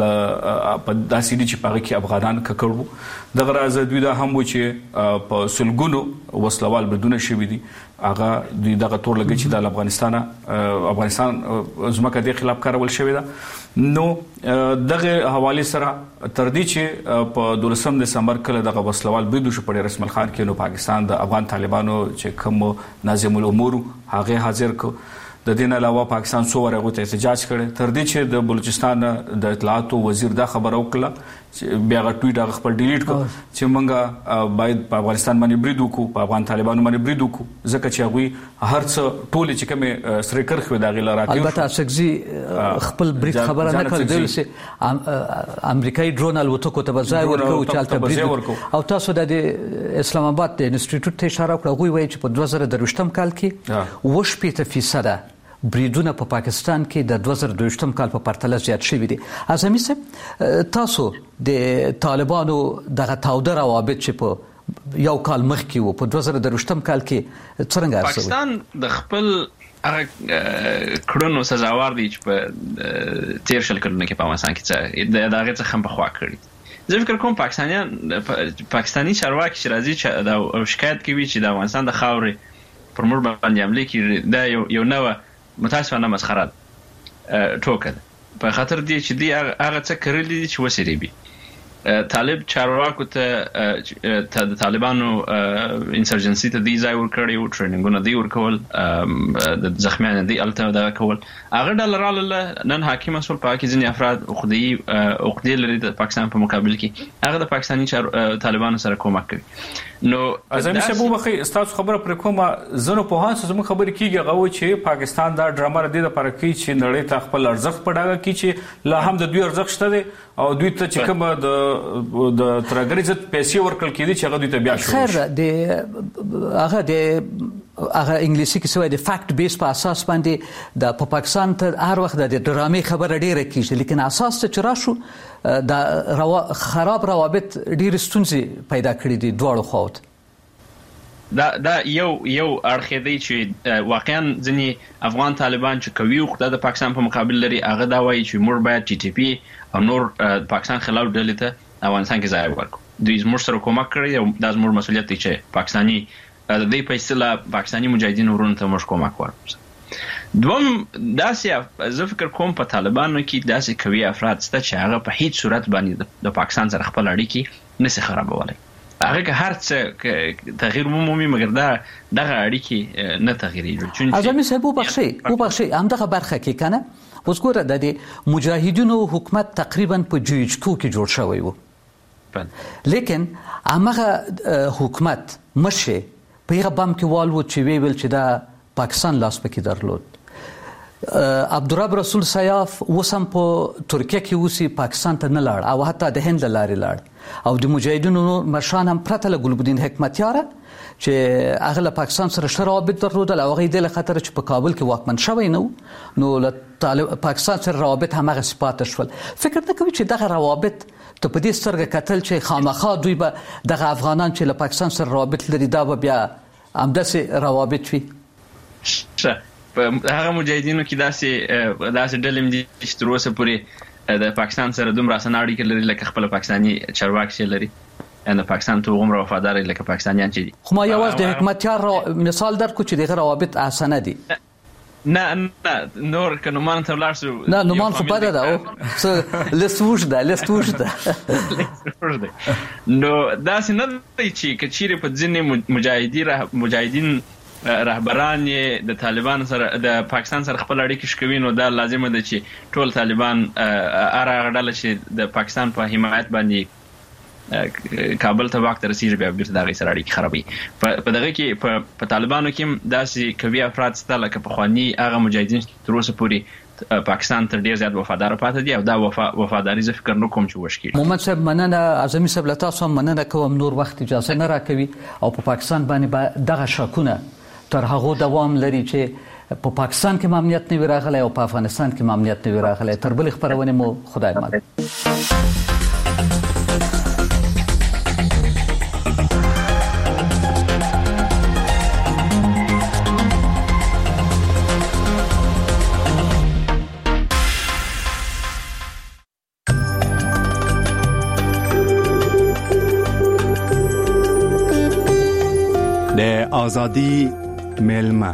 په داسې دي چې په کې افغانان ککړو دغه راز دوی دا هم و چې په سلګونو وسلوال بریدونه شوي دي هغه دوی دغه تور لګي چې د افغانستان افغانستان زمکه د خلاف کارول شوی ده نو دغه حواله سره تر دې چې په دولسم دسمبر کله دغه وسلوال برید شو په رسمل خان کې نو پاکستان د افغان طالبانو چې کوم ناظم الامور هغه حاضر کو د دین علاوه پاکستان څو ورغه ته احتجاج کړي تر دې چې د بلوچستان د اطلاعاتو وزیر دا خبره وکړه چې بیا غ ټویټ هغه خپل ډیلیټ کړ چې مونږه باید په افغانستان باندې برید وکړو په افغان طالبانو باندې برید وکړو ځکه چې هغه هر څه ټول چې کومه سره کرخو دا غل راکې البته سګزي خپل برید خبره نه کړل دل چې امریکایي ډرون الوتکو ته بځای ورکو چې البته برید او تاسو د اسلام آباد د انسټیټیوټ ته اشاره کړو غوي وایي چې په دوه زره درویشتم کال کې وشپېته فیصد بریدونه په پاکستان کې د دوه زره دویشتم کال په پرتله زیات شوي دي اعظمي صاحب تاسو د طالبانو دغه تاوده روابط چې په یو کال مخکې وو په دوه زره دویشتم کال کې څنګه ارسوي پاکستان د خپل هغه کړنو سزاوار دي چې په تیر شل کلونو کې په افغانستان کې د دغه څخه هم په خوا کړی زه فکر کوم پاکستانیان پاکستانی چارواکي چې راځي چې دا شکایت کوي چې د افغانستان د خاورې پر موږ باندې حمله کوي دا یو یو نوې متاسفانه مسخره ټوکه په خاطر دی چې دی هغه څه کړی دي چې وسیری بي طالب چارواکو ته د طالبانو انسرجنسي ته دی ځای ورکړی او ټریننګونه دی ورکول د زخمیانو دی الته دا کول هغه ډالراله نن حاکم مسول پاکي ځینې افراد خودي او خودي لري د پاکستان په مقابل کې هغه د پاکستاني طالبانو سره کومک کوي نو ازمي شبو مخې استاد خبره پر کومه زنه په هان څه زموږ خبرې کیږي غو چې پاکستان دا ډرامه ردی د پر کې چې نړۍ ته خپل ارزښت پډاګه کی چې لا هم د دوی ارزښت شته دي او دوی ته چې کوم د د ترګری عزت پیسې ورکل کیدي چې هغه دوی ته بیا شو خیر د هغه د هغه انګلیسي کې سوې د فیکټ بیس په اساس باندې د په پاکستان ته هر وخت د ډرامې خبره ډیره کیږي لیکن اساس ته چر شو د خراب روابط ډیر ستونزې پیدا کړې دي دواړو خواوت دا دا یو یو اړخ دی چې واقعا ځینې افغان طالبان چې کوي خو د پاکستان په مقابل لري هغه دا وایي چې موږ باید ټي ټي پی او نور پاکستان خلاف ډلې ته افغانستان کې ځای ورکړو دوی زموږ سره کومک کړی او دا زموږ مسؤلیت دی چې پاکستاني د دې په اصطلاح پاکستاني مجاهدین ورونو ته موږ کومک ورکړو. دوم داسې زه فکر کوم په طالبانو کې داسې کوي افراد شته چې هغه په هیڅ صورت باندې د پاکستان سره خپل اړیکې نشي خرابولی. هغه که هر څه تغییر مومي مګر دا دغه اړیکې نه تغییرېږي. اعظمي صاحب وبخښئ وبخښئ همدغه برخه کې کنه اوس ګوره د مجاهدینو حکومت تقریبا په جوجکو کې جوړ شوی و لیکن هغه حکومت مشه په هغه بم کې والو چې ویل چې دا پاکستان لاس پکې درلود. عبدالرب رسول سیاف وسم په ترکیه کې اوسي پاکستان ته نه لاړ او حتی د هند لارې لاړ او د مجاهدینو مشران هم پرته له ګلبدین حکمتیاره چې هغه له پاکستان سره ښه روابط درلودل او هغه د خطر چې په کابل کې واکمن شوی نو نو له پاکستان سره روابط هم هغه صفات شول. فکر نه کوي چې دغه روابط ته په دې سترګه کتل چې خامخا دوی به دغه افغانان چې له پاکستان سره روابط لري دا به بیا همداسې روابط وي؟ هغه مجاهدینو کې داسې داسې ډلې دي چې تر اوسه پورې د پاکستان سره دومره اسانه اړیکې لري لکه خپل پاکستاني چارواکي چې لري ان پاکستان ته عمر وفادار لکه پاکستانیان چې دي. خو ما یوازې د حکمتیار مثال درکو چې دغه روابط اسانه دي. نه نه نور که نومان ته ولاړ شو نه نومان خو بده ده او څه لستوش ده لستوش ده نو داسې نه دی چې که چیرې په ځینې مجاهدین مجاهدین رهبران د طالبان سره د پاکستان سره خپل اړیکې شکوي نو دا لازمه ده چې ټول طالبان اره غړل چې د پاکستان په حمایت باندې کابل ته وخت رسیږي بیا بیرته دغه سره اړیکې خرابوي. په دغه کې په طالبانو کې داسې کوي افراد شته لکه پخواني هغه مجاهدین تر اوسه پورې پاکستان تر ډیر زیات وفادار پاتې دي او دا وفا وفاداري زه فکر نه کوم چې وشکي. محمد صاحب مننه اعظمي صاحب له تاسو مننه کوم نور وخت اجازه نه راکوي او په پاکستان باندې دغه شکونه تر هغه دوام لري چې په پاکستان کې امنیت نه وراغلی او په افغانستان کې امنیت نه وراغلی. تر بل خبرونه مو خدای مال. د آزادی میلمه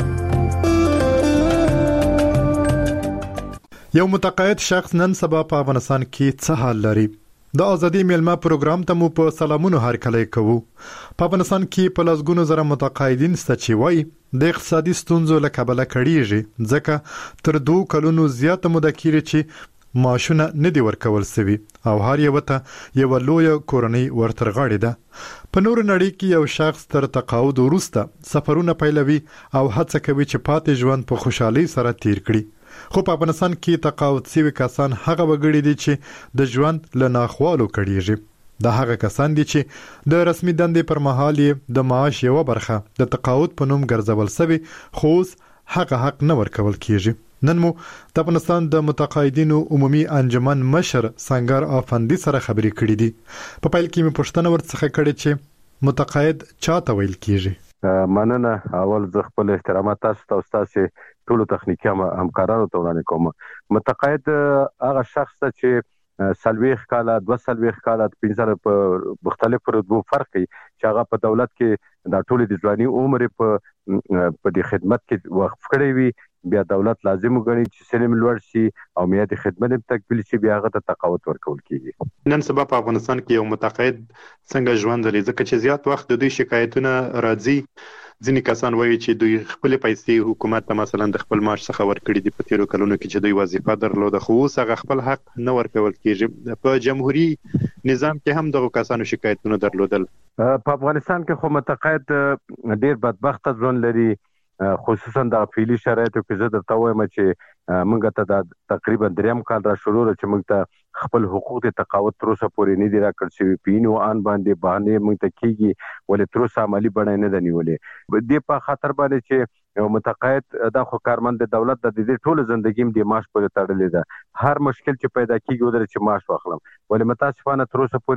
یو متقاعد شخص نن سبا په افغانستان کې څه حال لري؟ د ازادي میلمه پروګرام ته مو په سلامونو هرکلی کوو. په افغانستان کې په لسګونو زره متقاعدین ست چې وایي د اقتصادي ستونزو له کبله کړيږي ځکه تر دوه کلونو زیاته موده کېږي چې معاشونه نه دی ورکول سوي او هر یو ته یو لوی کورنۍ ورترغاړي ده. په نور نړۍ کې یو شخص تر تقاعد وروسته سفرونه پیلوي او هڅه کوي چې پاتې ژوند په خوشحالي سره تیر کړي. خو په افغانستان کې تقاعد سوي کسان هغه وګړي دي چې د ژوند له ناخوالو کړيږي. دا هغه کسان دي چې د رسمي دندې پر مهال د معاش یو برخه د تقاعد په نوم ګرځول سوي خو هغه حق نه ورکول کیږي. نن مو د افغانستان د متقاعدینو عمومي انجمن مشر سنگر افندي سره خبرې کړې دي. په پیل کې مې پوښتنه ورڅخه کړې چې متقاعد چاته ویل کیږي؟ مننه. اول زه خپل احترامات تاسو ته او تاسو ټول تخنیکی همکارانو ته وړاندې کوم. متقاعد هغه شخص چې سلويخ کاله دوه سلويخ کاله پنځه په مختلف رتبو فرق کوي چې هغه په دولت کې د ټولې د ځواني عمر په په د خدمت کې وقف کړی وي بیا دولت لازم وګڼي چې سلم لوړ شي او میاد خدمت تکمیل شي بیا هغه ته تقاعد ورکول کیږي. نن سبا په افغانستان کې یو متقاعد څنګه ژوند لري ځکه چې زیات وخت د دوی شکایتونه راځي. ځینې کسان وایي چې دوی خپل پیسې حکومت ته مثلا د خپل معاش څخه ورکړي دي په تیرو کلونو کې چې دوی وظیفه درلوده خو اوس هغه خپل حق نه ورکول کیږي. په جمهوریت نظام کې هم دغه کسانو شکایتونه درلودل. په افغانستان کې خو متقاعد ډیر بدبخت ژوند لري خصوصا د فعلی شرایطو کې زه درته وایم چې موږ ته د تقریبا دریم کال را شروع چې موږ ته خپل حقوق د تقاعد تر اوسه پورې نه دي راکړل شوي. پینو ان باندې باندې موږ ته کیږي ولې تر اوسه عملی بڼه نه ده نیولې. دې په خاطر باندې چې یو متقاعد دا خو کارمند د دولت د دې ټول ژوندګیم د معاش پورې تړلې ده. هر مشکل چې پیدا کیږي ودرې چې معاش واخلم ولې متاسفانه تر اوسه پورې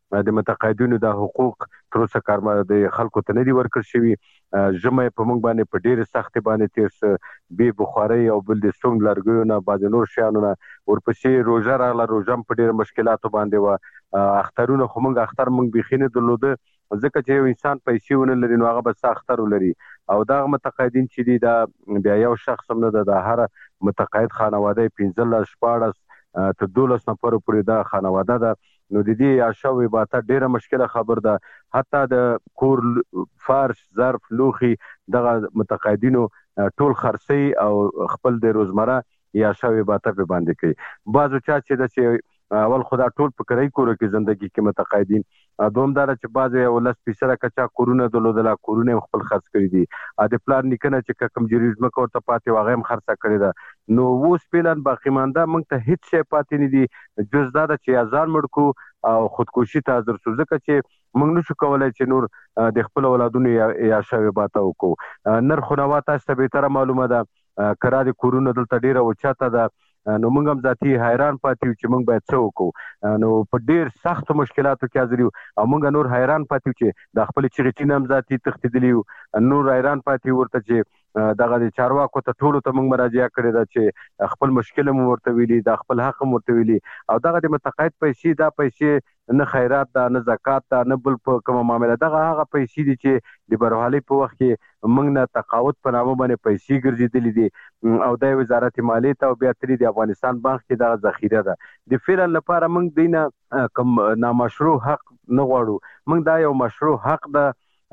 د متقاعدینو د حقوق تر اوسه کارما د خلکو ته نه دي ورکړل شوي. ژمه په موږ باندې په ډېر سخت باندې تیر څه به بخاري او بل د سوم لرګیو نه باز نور شیانو نه ورپسې روزه راغله. روزه په ډېر مشکلاتو باندې و اخترونه خو موږ اختر موږ بخینه درلوده ځکه چې یو انسان پیسې ونه لري نو هغه به اختر ولري او دا متقاعدین چې دي دا بیا یو شخص هم نه د هر متقاعد خانواده پنځلس شپاړس تر دولس نفر پورې دا خانواده ده. نو د دې عشاوي باته ډیره مشکله خبر ده. حتی د کور فرش ظرف لوخي دغه متقاعدینو ټول خرڅي او خپل د روزمره یا عشاوي باته په باندې کوي. بعضو چا چې د چې اول خدا ټول په کرای کورو کې ژوندۍ کې متقاعدین دوم دار چې بعض یو لس پیسره کچا کورونه دلودلا کورونه خپل خرڅ کړی دي. ا د پلان نکنه چې کم جریزم کو ته پاتې واغې هم خرڅه کړی ده. نو وو سپیلان باقی مانده موږ ته هیڅ شی پاتې نه دي جز دا چې ازار مړکو او خودکشي ته حاضر شو ځکه چې موږ نشو کولای چې نور د خپل اولادونو یا شوی باته وکړو. نرخ نو تاسو ته به تر معلومه ده کرا د کورونه دلته ډیره اوچاته ده. نو موږ هم ذاتي حیران پاتې چې موږ باید څه وکړو. نو په ډیر سخت مشکلاتو کې حاضر یو او موږ نور حیران پاتې چې د خپل چغټین هم ذاتي تختیدلی نور حیران پاتې ورته چې دغه د چارواکو ته ټولو ته موږ مراجعه کړې ده چې خپل مشکل مو ورته ویلي د خپل حق مو ورته ویلي او دغه د متقاعد پیسې دا پیسې نه خیرات ده نه زکات ده نه بل په کومه معامله دغه هغه پیسې دي چې د برحالي په وخت کې موږ نه تقاعد په نامه باندې پیسې ګرځېدلې دي او د وزارت مالیې ته او بیا ترې د افغانستان بانک کې دغه ذخیره ده. د فعلا لپاره موږ دینه کوم نامشروع حق نه غواړو. موږ دا یو مشروع حق ده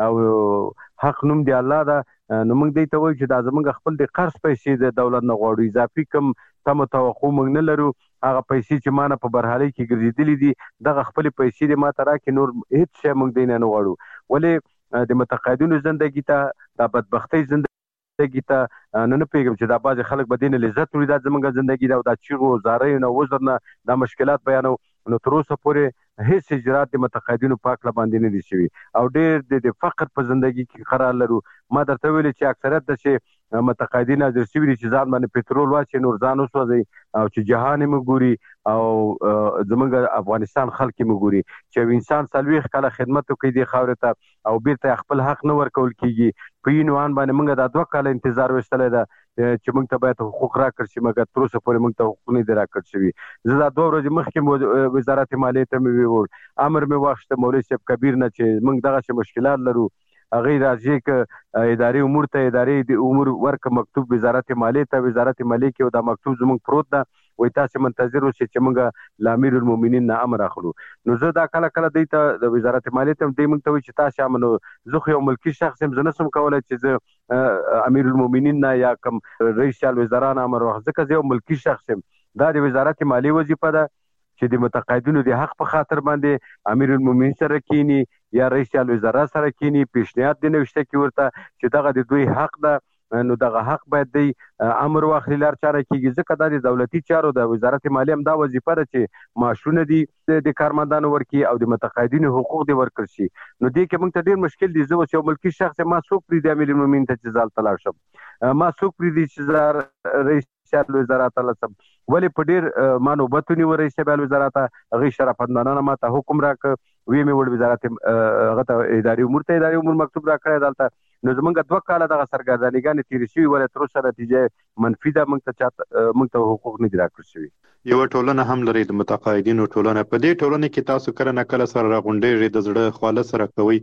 او حق نوم دی الله ده. نو موږ دې ته وایو چې دا زموږ خپل د قرض پیسې د دولت نه غواړو. اضافي کم تم توقع موږ نه لرو. هغه پیسې چې مانه په برحالي کې ګرځېدلې دي دغه خپل پیسې د ماته راکې نور هیڅ شی موږ دې نه غواړو. ولې د متقاعدینو ژوندۍ ته د بدبختۍ ژوندۍ ته نه نه پیګم چې دا باز خلک به دین لذت ورې دا زموږ ژوندۍ دا د چیغو زارې نه وزر نه دا مشکلات بیانو. نو تر اوسه پورې هیڅ اجرات د متقاعدینو پاک لا باندې نه دي شوي او ډېر د فقر په ژوندۍ کې قرار لرو. ما درته ویلي چې اکثریت د چې متقاعدین حاضر شوي دي چې ځان باندې پټرول واچي نور ځان وسوځي او چې جهان مو ګوري او زموږ افغانستان خلک مو ګوري چې انسان څلوېښت کاله خدمت کوي د خاورې ته او بیرته خپل حق نه ورکول کیږي. په عنوان باندې موږ د دوه کاله انتظار وستلې ده چې موږ ته باید حقوق راکړل شي مګر تر اوسه پورې موږ ته حقوق نه دي راکړل شوي. زه دا دوه ورځې مخکې وزارت مالیې ته مې وویل امر مې واخیسته مولوي صاحب کبیر نه چې موږ دغه مشکلات لرو. هغه راځي ک اداري امور ته اداري د امور ورک مکتوب وزارت مالیې ته وزارت مالیې کې دا مکتوب زموږ پروت ده وای تاسو منتظر اوسئ چې موږ لامیر المؤمنین نه امر اخلو. نو زه دا کله کله دی ته د وزارت مالیې ته دی موږ ته وای چې تاسو امنو زه یو ملکی شخص هم زنه سم کولای چې زه امیر المؤمنین نه یا کوم رئیس الوزرا نه امر واخ ځکه زه یو ملکی شخص هم دا د وزارت مالیې وظیفه ده چې د متقاعدینو د حق په خاطر باندې امیر المؤمنین سره کینی یا رئیس الوزرا سره کینی پیشنهاد دی نوشته کی ورته چې دغه د دوی حق ده. نو دغه حق باید دی امر واخلي لار چاره کیږي ځکه دا د دولتي چارو د وزارت مالیې هم دا وظیفه ده چې معاشونه دي د کارمندانو ورکي او د متقاعدینو حقوق دی ورکړي شي. نو دې کې موږ ته ډیر مشکل دي. زه یو ملکی شخص ما څوک پری د امیر المؤمنین ته چې ځال تلاش شم ما څوک پری دي چې رئیس الوزرا تعالی سم ولی په ډیر ما نوبتونی و رئیس الوزرا ته غي شرافندانه ما ته حکم راک وی مې ول وزارت غته اداري امور ته اداري امور مکتوب راکړی دلته. نو زمونږ دوه کاله دغه سرګردانیګانې تیر شي ولې تر اوسه نتیجه منفي ده. موږ ته چاته موږ ته حقوق نه دي راکړل شوي. یو ټولنه هم لري د متقاعدینو ټولنه. په دې ټولنه کې تاسو کله نه کله سره راغونډېږئ د زړه خواله سره کوي.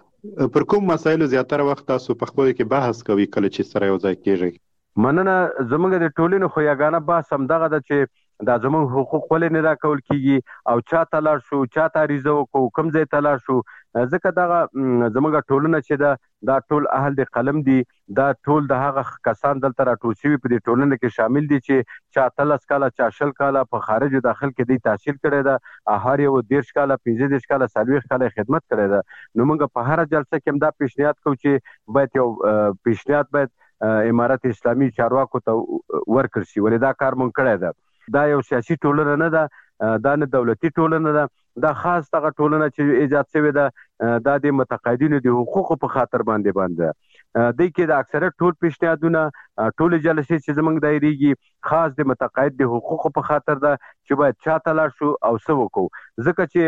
پر کوم مسایلو زیاتره وخت تاسو په خپل کې بحث کوي کله چې سره یو ځای کېږئ؟ مننه. زمونږ د ټولنې خو یګانه بحث همدغه ده چې دا زموږ حقوق ولې نه راکول کیږي او چا ته لاړ شو چا ته عریضه وکړو کوم ځای ته لاړ شو. ځکه دغه زموږ ټولنه چې ده دا ټول اهل د قلم دي دا ټول د هغه کسان دلته راټول شوي په دې ټولنه کې شامل دي چې چا اتلس کاله چا شل کاله په خارج داخل کې دی تحصیل کړی ده هر یو دېرش کاله پنځه دېرش کاله څلوېښت کاله خدمت کړی ده. نو موږ په هره جلسه کې هم دا پیشنهاد کوو چې باید یو پیشنهاد باید امارت اسلامي چارواکو ته ورکړل شي ولې دا کار مونږ کړی ده. دا یو سیاسي ټولنه نه ده دا نه دولتي ټولنه ده دا خاص دغه ټولنه چې ایجاد شوې ده دا د متقاعدینو د حقوقو په خاطر باندې باندې دی کې د اکثریت ټول پیشنهادونه ټول جلسې چې زمونږ دایریږي خاص د متقاعد د حقوقو په خاطر ده چې باید چاته لاړ شو او څه وکړو. ځکه چې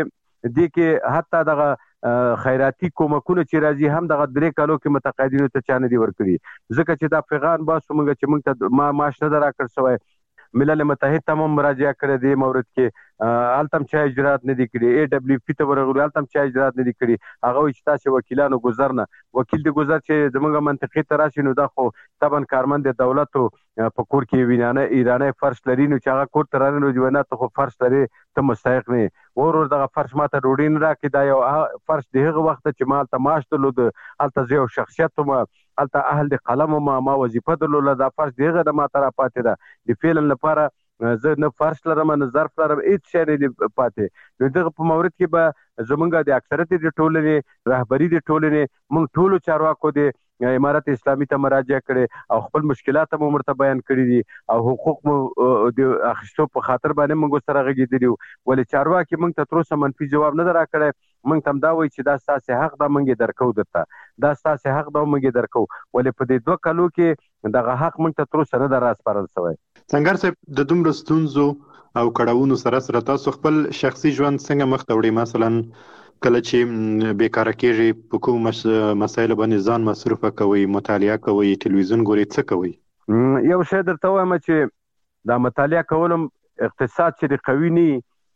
دې کې حتی دغه خیراتي کومکونه چې راځي هم دغه درې کالو کې متقاعدینو ته چا نه دي ورکړي، ځکه چې دا پیغام باسو موږ چې موږ ته ما معاش نه راکړ شوی. ملل متحد ته هم مراجعه کړې دي مورد کې، هلته هم چا اجرات نه دي کړي. ای ډبلیو پی ته ورغلو هلته هم چا اجرات نه دي کړي. هغه وایي چې تاسې وکیلانو ګذر نه وکیل د ګذر چې زموږ منطقې ته راشي نو دا خو طبعا کارمند دولت په کور کې وینانه ایرانی فرش لري، نو چې هغه کور ته رانه نو نه ته خو فرش لري ته مستحق نه ور ور دغه فرش ماته ډوډۍ نه راکړي. دا یو فرش د هغه وخت چې ما هلته معاش درلود، هلته زه یو شخصیت وم، هلته اهل د قلم وم، ما وظیفه درلوده. دا فرش د هغه د ماته راپاتې ده د فعلا لپاره زه نه فرش لرم نه ظرف لرم، هېڅ شی نه دي پاتې. نو دغه په مورد کې به زمونږ د اکثریت د ټولنې رهبري د ټولنې موږ ټولو چارواکو د امارت اسلامي ته مراجعه کړې او خپل مشکلات هم ورته بیان کړي دي او حقوق مو د اخیستو په خاطر باندې موږ سره غږېدلي وو. ولې چارواکي موږ ته تر اوسه منفي جواب نه دی راکړی. موږ ته هم دا وایي چې دا ستاسې حق ده، موږ یې درکوو درته، دا ستاسې حق ده او موږ یې درکوو. ولې په دې دوه کالو کې دغه حق موږ ته تر اوسه نه دی راسپارل شوی. سنگر صاحب، د دومره ستونزو او کړاوونو سره سره تاسو خپل شخصي ژوند څنګه مخ ته وړئ؟ مثلا کله چې بیکاره کېږئ په کوم مسایلو باندې ځان مصروفه کوئ، مطالعه کوئ، تلویزیون ګورئ، څه کوئ؟ یو شی درته وایم چې دا مطالعه کولم اقتصاد چې د قوي نه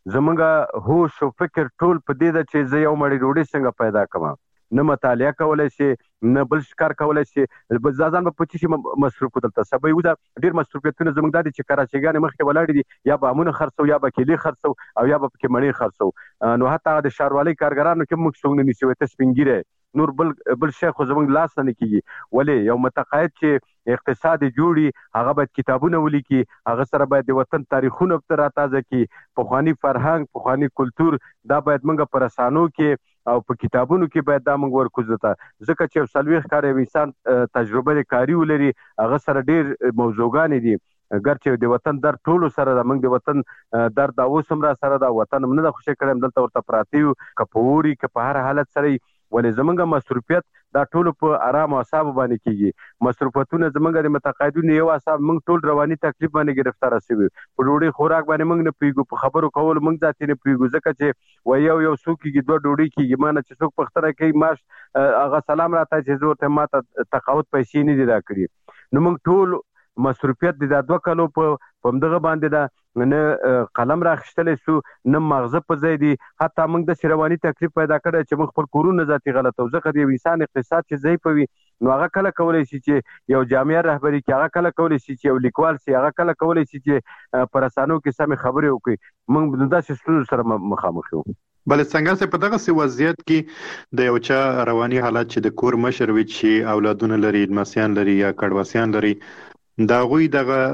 زمونږ هوش او فکر ټول په دې ده چې زه یو مړۍ ډوډۍ څنګه پیدا کړم. نه مطالعه کولی شي نه بل کار کولی شي، ځان به په څه شي مصروف وو. دلته سبا یو ده ډېر مصروفیتونه زموږ دا دي چې کراچیګانې مخکې ولاړې دي، یا به امونه خرڅو یا به کیلې خرڅو او یا به پکې مڼې خرڅو. نو حتی د ښاروالۍ کارګرانو کې موږ څوک نه نیسي، وایي ته سپین ږیری نور بل بل شی خو زموږ لاس نه کېږي. ولې یو متقاعد چې اقتصاد جوړي هغه باید کتابونه ولیکي، هغه سره باید د وطن تاریخونه راتازه کړي، پخواني فرهنګ پخواني کلتور دا باید موږ په رسانو کې او په کتابونو کې باید دا موږ ورکوزو ته، ځکه چې یو څلوېښت کاله یو انسان تجربه کاري ولري هغه سره ډېر موضوعګانې دي. ګرچې د وطن درد ټولو سره ده، موږ د وطن درد اوس هم را سره ده، وطن هم نه ده خوشی کړی، دلته ورته پراته یو که په اوري که په هر حالت سره. ولې زمونږ مصروفیت دا ټولو په آرام اعصابو باندې کېږي. مصروفیتونه زمونږ د متقاعدینو یو اعصاب موږ ټول رواني تکلیف باندې ګرفتاره شوي، په ډوډۍ خوراک باندې موږ نه پوهېږو، په خبرو کولو موږ ذاتي نه پوهېږو، ځکه چې وایي یو یو څو کېږي دوه ډوډۍ کېږي. ما نه چې څوک پوښتنه کوي معاش هغه سلام راته چې زه ورته ما ته تقاعد پیسې نه دي راکړي. نو موږ ټول مصروفیت د دا دوه کالو په همدغه باندې ده، نه قلم راخیستلی سو نه مغزه په ځای دي. حتی موږ داسې رواني تکلیف پیدا کړی چې موږ خپل کورونه ذاتي غلطو، ځکه د یو انسان اقتصاد چې ضعیف وي نو هغه کله کولی شي چې یو جامعه رهبري کړي، هغه کله کولی شي چې یو لیکوال شي، هغه کله کولی شي چې په رسانو کې سمې خبرې وکړي. موږ داسې ستونزو سره مخامخ یو. بلې څنګه چې په دغه وضعیت کې د یو چا رواني حالت چې د کور مشر وي چې اولادونه لري، لمسیان لري یا کډواسیان لري، دا غوی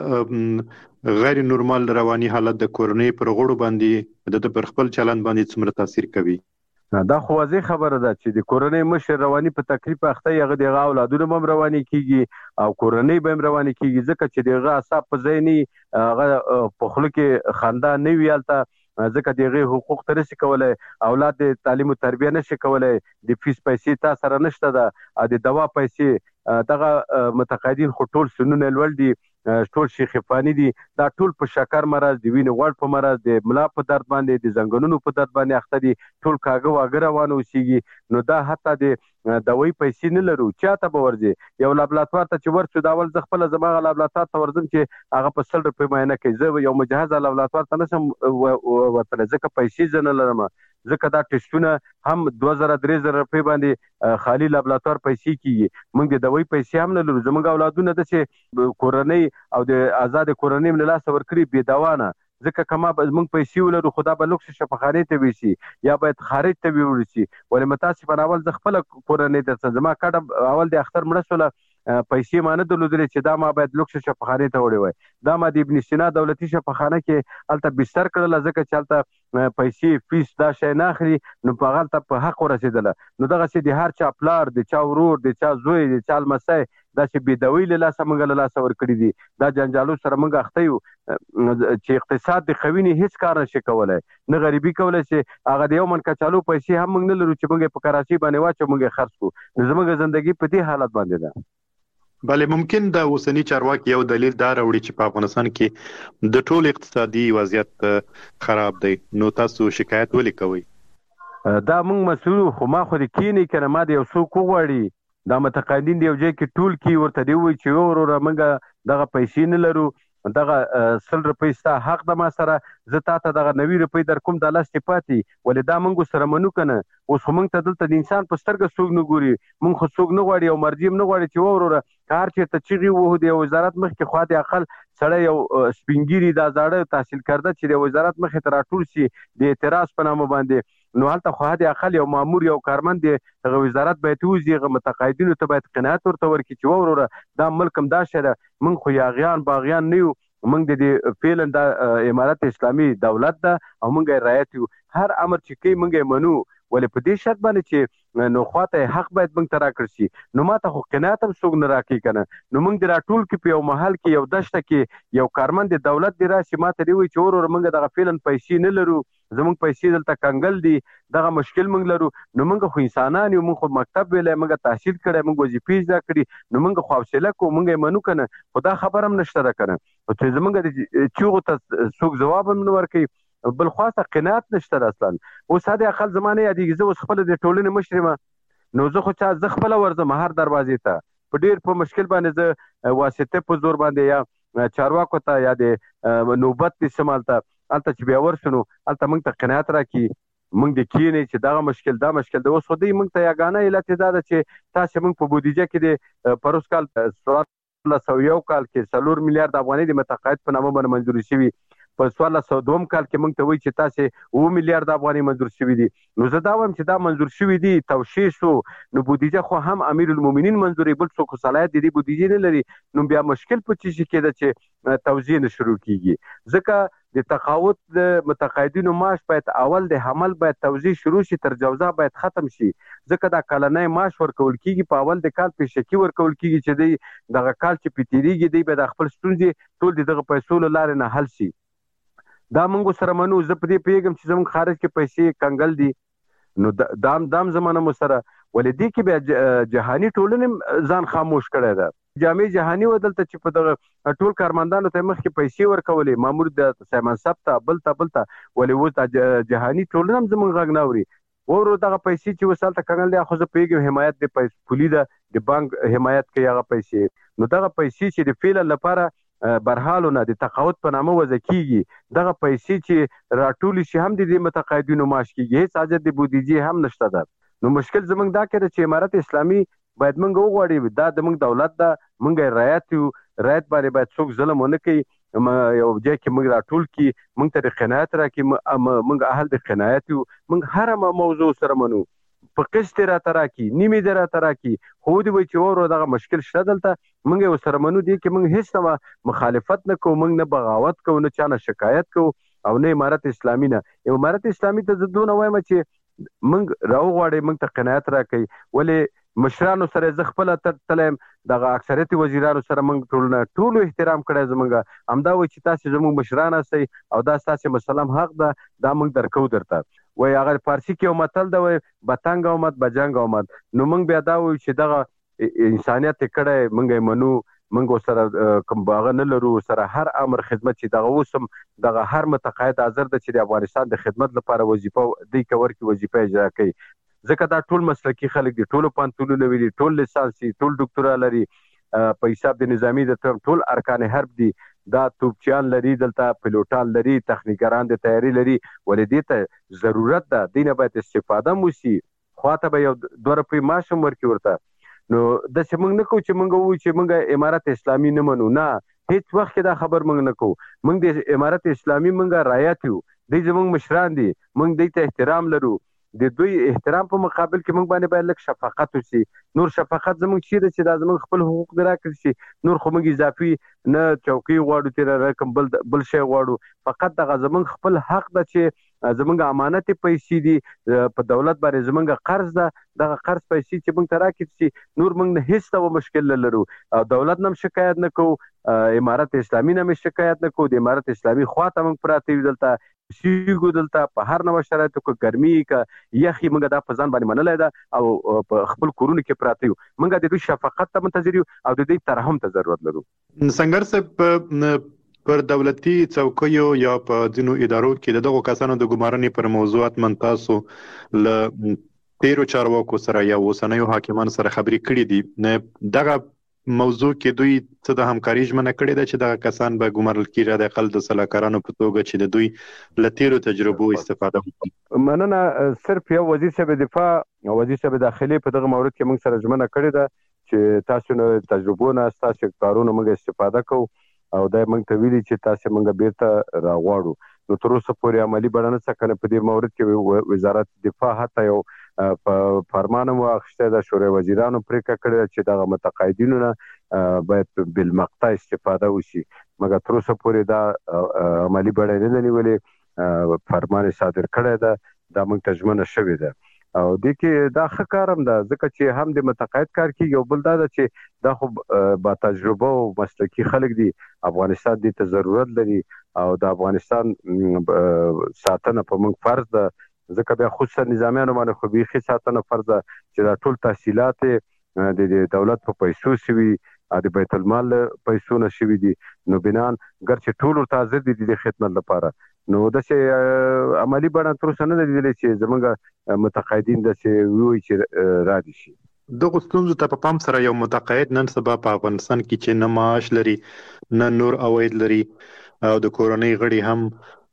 دغه غیر نورمال رواني حالت د کورنۍ پر غړو باندې د پر خپل چلند باندې څومره تاثیر کوي؟ دا خو واضح خبره ده چې د کورنۍ مشر رواني په تکلیف اخته، هغه دغه اولادونه هم رواني کیږي او کورنۍ به هم رواني کیږي، ځکه چې دغه اعصاب په ځای نه هغه په خوله کې خندا نه وي هلته، ځکه دغه حقوق ته نشي کولی، اولاد د تعلیم او تربیه نشي کولی، د فیس پیسې تا سره نشته ده، د دوا پیسې دغه متقاعدین خو ټول سنونه لوړ دي، ټول شیخفانی دي، دا ټول په شکر مرض، د وینې غوړ په مرض، د ملا په درد باندې، د زنګونونو په درد باندې اخته دي، ټول کاږه واږه روان اوسېږي. نو دا حتی د دوی پیسې نه لرو، چاته به ورځي؟ یو لابراتوار ته چې ورشو دا اول زه خپله زما هغه لابراتوار ته ورځم چې هغه په سل روپۍ معاینه کوي، زه یو مجهزه لابراتوار ته نشم وتلی ځکه پیسې زه نه لرم، ځکه دا ټسټونه هم دوه زره درې زره روپۍ باندې خالي لابراتوار پیسې کېږي، موږ د دوی پیسې هم نه لرو. زموږ اولادونه داسې کورنۍ او د آزاد کورنۍ له لاسه ورکړي بې دوانه، ځکه که ما موږ پیسې ولرو خو دا به لوکس شفاخانې ته ویسي یا باید خارج ته ویوړي شي. ولې متاسفانه اول زه خپله کورنۍ درته زما کډه اول د اختر مړه شوله، پیسې ما نه درلودلې چې دا ما باید لوکس شفاخانې ته وړې وای، دا ما د ابن سینا دولتي شفاخانه کې هلته بستر کړله، ځکه چې هلته پیسې فیس دا شی نه اخلي، نو په هغه هلته په حق ورسېدله. نو دغسې د هر چا پلار، د چا ورور، د چا زوی، د چا لمسی داسې بېدوي له لاسه موږ له لاسه ورکړي دي. دا جنجالو سره موږ اخته یو چې اقتصاد د قوي نه هېڅ کار نشي کولی، نه غریبي کولی شي. هغه د یو من کچالو پیسې هم موږ نه لرو چې موږ یې په کراچۍ باندې واچو، موږ یې خرڅ کړو. نو زموږ زندګي په دې حالت باندې ده. بلې ممکن د اوسني چارواکي یو دلیل دا راوړي چې په افغانستان کې د ټول اقتصادي وضعیت خراب دی، نو تاسو شکایت ولې کوئ؟ دا موږ مسؤل خو ما خو د کینی کنه ما د یو څوک وغواړي دا متقاعدین دی یو ځای کې ټول کی ورته دی وي چې وروره موږ دغه پیسې نه لرو دغه سل روپۍ ستا حق د ما سره زه تا ته دغه نوي روپۍ در کوم دا لس پاتې ولې دا موږ سره منو کنه اوس خو موږ ته دلته د انسان په سترګه څوک نه ګوري موږ خو څوک نه غواړي او مرجیم نه غواړي چې وروره کار چېرته چغې وهو د وزارت مخکې خوا د اقل سړی یو سپینګیري دا زاړه تحصیل کرده چې د وزارت مخې ته راټول شي د اعتراض په نامه باندې نو هلته خو د اقل یو مامور یو کارمند دی هغه وزارت باید ووځي هغه متقاعدینو ته باید قناعت ورته ورکړي چې وروره دا ملک هم دا شی ده موږ خو یاغیان باغیان نه یو موږ د دې فعلا د امارت اسلامي دولت ده او موږ یې رعایت یو هر امر چې کوي موږ یې منو ولې په دې شرط باندې چې نو خواته حق باید موږ ته راکړل شي نو ماته خو قناعت هم څوک نه راکوي که نه نو موږ د راټول کې په یو محل کې یو دشته کې یو کارمند د دولت دی راشي ماته دې وایي چې وروره موږ دغه فعلا پیسې نه لرو زموږ پیسې دلته کنګل دي دغه مشکل موږ لرو نو موږ خو انسانان یو موږ خو مکتب ویلی موږ تحصیل کړی موږ وظیفې زده کړي نو موږ خو حوصله کوو موږ یې منو که نه خو دا خبره هم نشته ده که نه چې زموږ د چیغو ته څوک ځواب هم نه ورکوي بل خواته قناعت نشته اصلا اوس هدي اقل زمانه یادېږي زه اوس خپل د ټولنې مشر یم نو زه خو چا زه خپله ورځم هر دروازې ته په ډېر په مشکل باندې زه واسطه په زور باندې یا چارواکو ته یا د نوبت د شمال ته هلته چې بیا ورسو نو هلته موږ ته قناعت راکړي موږ د کینې چې دغه مشکل دا مشکل د اوس خو دوی موږ ته یګانه علت دا ده چې تاسې موږ په بودیجه کې د پروس کال څوارلس سوه یو کال کې څلور میلیارډ افغانۍ د متقاعد په نامه باندې منظوري شوي په څوارلس سوه دوم کال کې موږ ته وایي چې تاسې اوه میلیارډ افغانۍ منظور شوي دي نو زه دا وایم چې دا منظور شوي دي توشیح شو نو بودیجه خو هم امیر المؤمنین منظوري بل څوک خو صلاحیت د دې بودیجې نه لري نو بیا مشکل په څه شي کې ده چې توزیع نه شروع کیږي ځکه د تقاعد د متقاعدینو معاش باید اول د حمل باید توزیع شروع شي تر جوزا باید ختم شي ځکه دا کلنی معاش ورکول کیږي په اول د کال پیشکي ورکول کیږي چې دی دغه کال چې پې تېرېږي دی به د خپل ستونزې ټول د دغه پیسو له لارې نه حل شي دا موږ سره منو زه په دې پوهېږم چې زموږ خارج کې پیسې کنګل دي نو دام دام زمانه مو سره ولې دې کې بیا جهاني ټولنې ځان خاموش کړی ده جامع جهاني و دلته چې په دغه ټول کارمندانو ته مخکې پیسې ورکولې مامور د سایمن صاحب ته بل ته بل ته ولې اوس جهاني ټولنه هم زموږ غږ نه اوري ورو دغه پیسې چې اوس هلته کنګل دي خو زه پوهېږم حمایت د پولي ده د بانک حمایت کوي هغه پیسې نو دغه پیسې چې د فعلا لپاره برحالو نه د تقاعد په نامه وضع کیږي دغه پیسې چې راټولې شي هم د دې متقاعدینو معاش کیږي هیڅ حاجت د بودیجې هم نشته ده نو مشکل زموږ دا کړی چې امارت اسلامي باید موږ وغواړي دا زموږ دولت ده موږ یې رعایت یو رعایت باندې باید څوک ظلم ونه کوي یو ځای کې موږ راټول کړي موږ ته د قناعت راکړي موږ اهل د قناعت یو موږ هره موضوع سره منو په قسط راته راکړي نیمې دې راته راکړي خو دې وایي چې ورو دغه مشکل شته دلته موږ یې ورسره منو دې کې موږ هېڅ ډول مخالفت نه کوو موږ نه بغاوت کوو نه چا نه شکایت کوو او نه امارت اسلامي نه امارت اسلامي ته زه دونه وایم چې موږ راوغواړئ موږ ته قناعت راکوي ولې مشرانو سره زه خپله تللی یم دغه اکثریت وزیرانو سره موږ ټولونه ټولو احترام کړی زموږ همدا وایي چې تاسې زموږ مشران هستئ او دا ستاسې مسلم حق ده دا موږ درکو درته وایي هغه فارسي کې یو متل ده وایي بتنګ آمد بجنګ آمد نو موږ بیا دا وایو چې دغه انسانیت یې کړی موږ یې منو موږ ورسره کوم هغه نه لرو ورسره هر امر خدمت چې دغه اوس هم دغه هر متقاعد حاضر ده چې د افغانستان د خدمت لپاره وظیفه دوی که ورکړي وظیفه اجرا کوي ځکه دا ټول مسلکي خلک دي ټولو پوهنتونونه وي ټول لیسانس دي ټول ډاکټرا لري په حساب د نظامي د ټول ارکان حرب دي دا توپچیان لري دلته پیلوټان لري تخنیکران د تیاری لري ولې دې ته ضرورت ده دې نه باید استفاده هم وشي خواته به یو دوه روپۍ معاش هم ورکړي ورته نو داسې موږ نه کوو چې موږ ووایو چې موږ امارت اسلامي نه منو نه هیڅ وخت کې دا خبر موږ نه کوو موږ د امارت اسلامي موږ رعایت یو دوی زموږ مشران دي موږ دوی ته احترام لرو د دوی احترام په مقابل کې موږ باندې باید لږ شفقت وشي نور شفقت زموږ چیرې چې دا زموږ خپل حقوق دې راکړل شي نور خو موږ اضافي نه چوکۍ غواړو چې رقم بل بل شی غواړو فقط دغه زموږ خپل حق ده چې زموږ امانت پیسې دي په دولت باندې زموږ قرض ده دغه قرض پیسې چې موږ ته راکړل شي نور موږ نه هیڅ ډول مشکل نه لرو او دولت نه هم شکایت نه کوو امارت اسلامي نه هم شکایت نه کوو د امارت اسلامي خواته موږ پراته یو دلته سیګو دلته په هر نوع شرایطو کې ګرمي که یخي موږ دا په ځان باندې منلی ده او په خپل کورونو کې پراته یو موږ د دوی شفقت ته منتظر یو او د دوی ترحم ته ضرورت لرو سنگر صاحب پر دولتي څوکیو یا په ځینو ادارو کې دغه کسانو د ګمارنې پر موضوعات من تاسو ل تیرو چارواکو سره یا اوسنیو حاکمانو سره خبرې کړې دي. نه دغه موضوع کې دوی څه د همکاري ژمنه کړې ده چې دغه کسان به ګمارل کېږي د اقل د سلاکارانو په توګه چې د دوی له تیرو تجربو استفاده وکړي؟ مننه. صرف یو وزیر صاحب دفاع او وزیر صاحب داخلي په دغه مورد کې موږ سره ژمنه کړې ده چې تاسو نو تجربو نه تاسو کارونه موږ استفاده کوو او دا موږ ته ویلي چې تاسو موږ بیرته راغواړو. نو تر اوسه پورې عملی بڼه څه کنه په دې مورد کې وزارت دفاع حتی یو په فرمان مو اخیسته د شورای وزیرانو پریکړه کړې چې دغه متقاعدینو نه باید بل مقطع استفاده وشي، مګر تر اوسه پورې دا عملی بڼه نه نیولې. فرمان صادر کړی ده، دا موږ ته ژمنه شوې ده او د کې دا ښه کارم ده ځکه چې هم د متقاعد کار کیږي او بل دا ده چې دا خو با تجربه او مسلکي خلک دي. افغانستان دې ته ضرورت لري او د افغانستان ساتنه په موږ فرض ده، ځکه بیا خصوصا نظامیانو باندې خو بیخي ساتنه فرض ده چې دا ټول تحصیلات د دولت په پیسو شوي، د بیت المال پیسو نه شوي دي. نو بنان ګرچې ټول ورته دي د خدمت لپاره، نو داسې عملی بڼه تر اوسه نه ده لیدلې چې زموږ متقاعدین داسې ووایي چې را دي شي. دغه ستونزو ته په پام سره یو متقاعد نن سبا په افغانستان کې چې نه معاش لري نه نور عواید لري او د کورنۍ غړي هم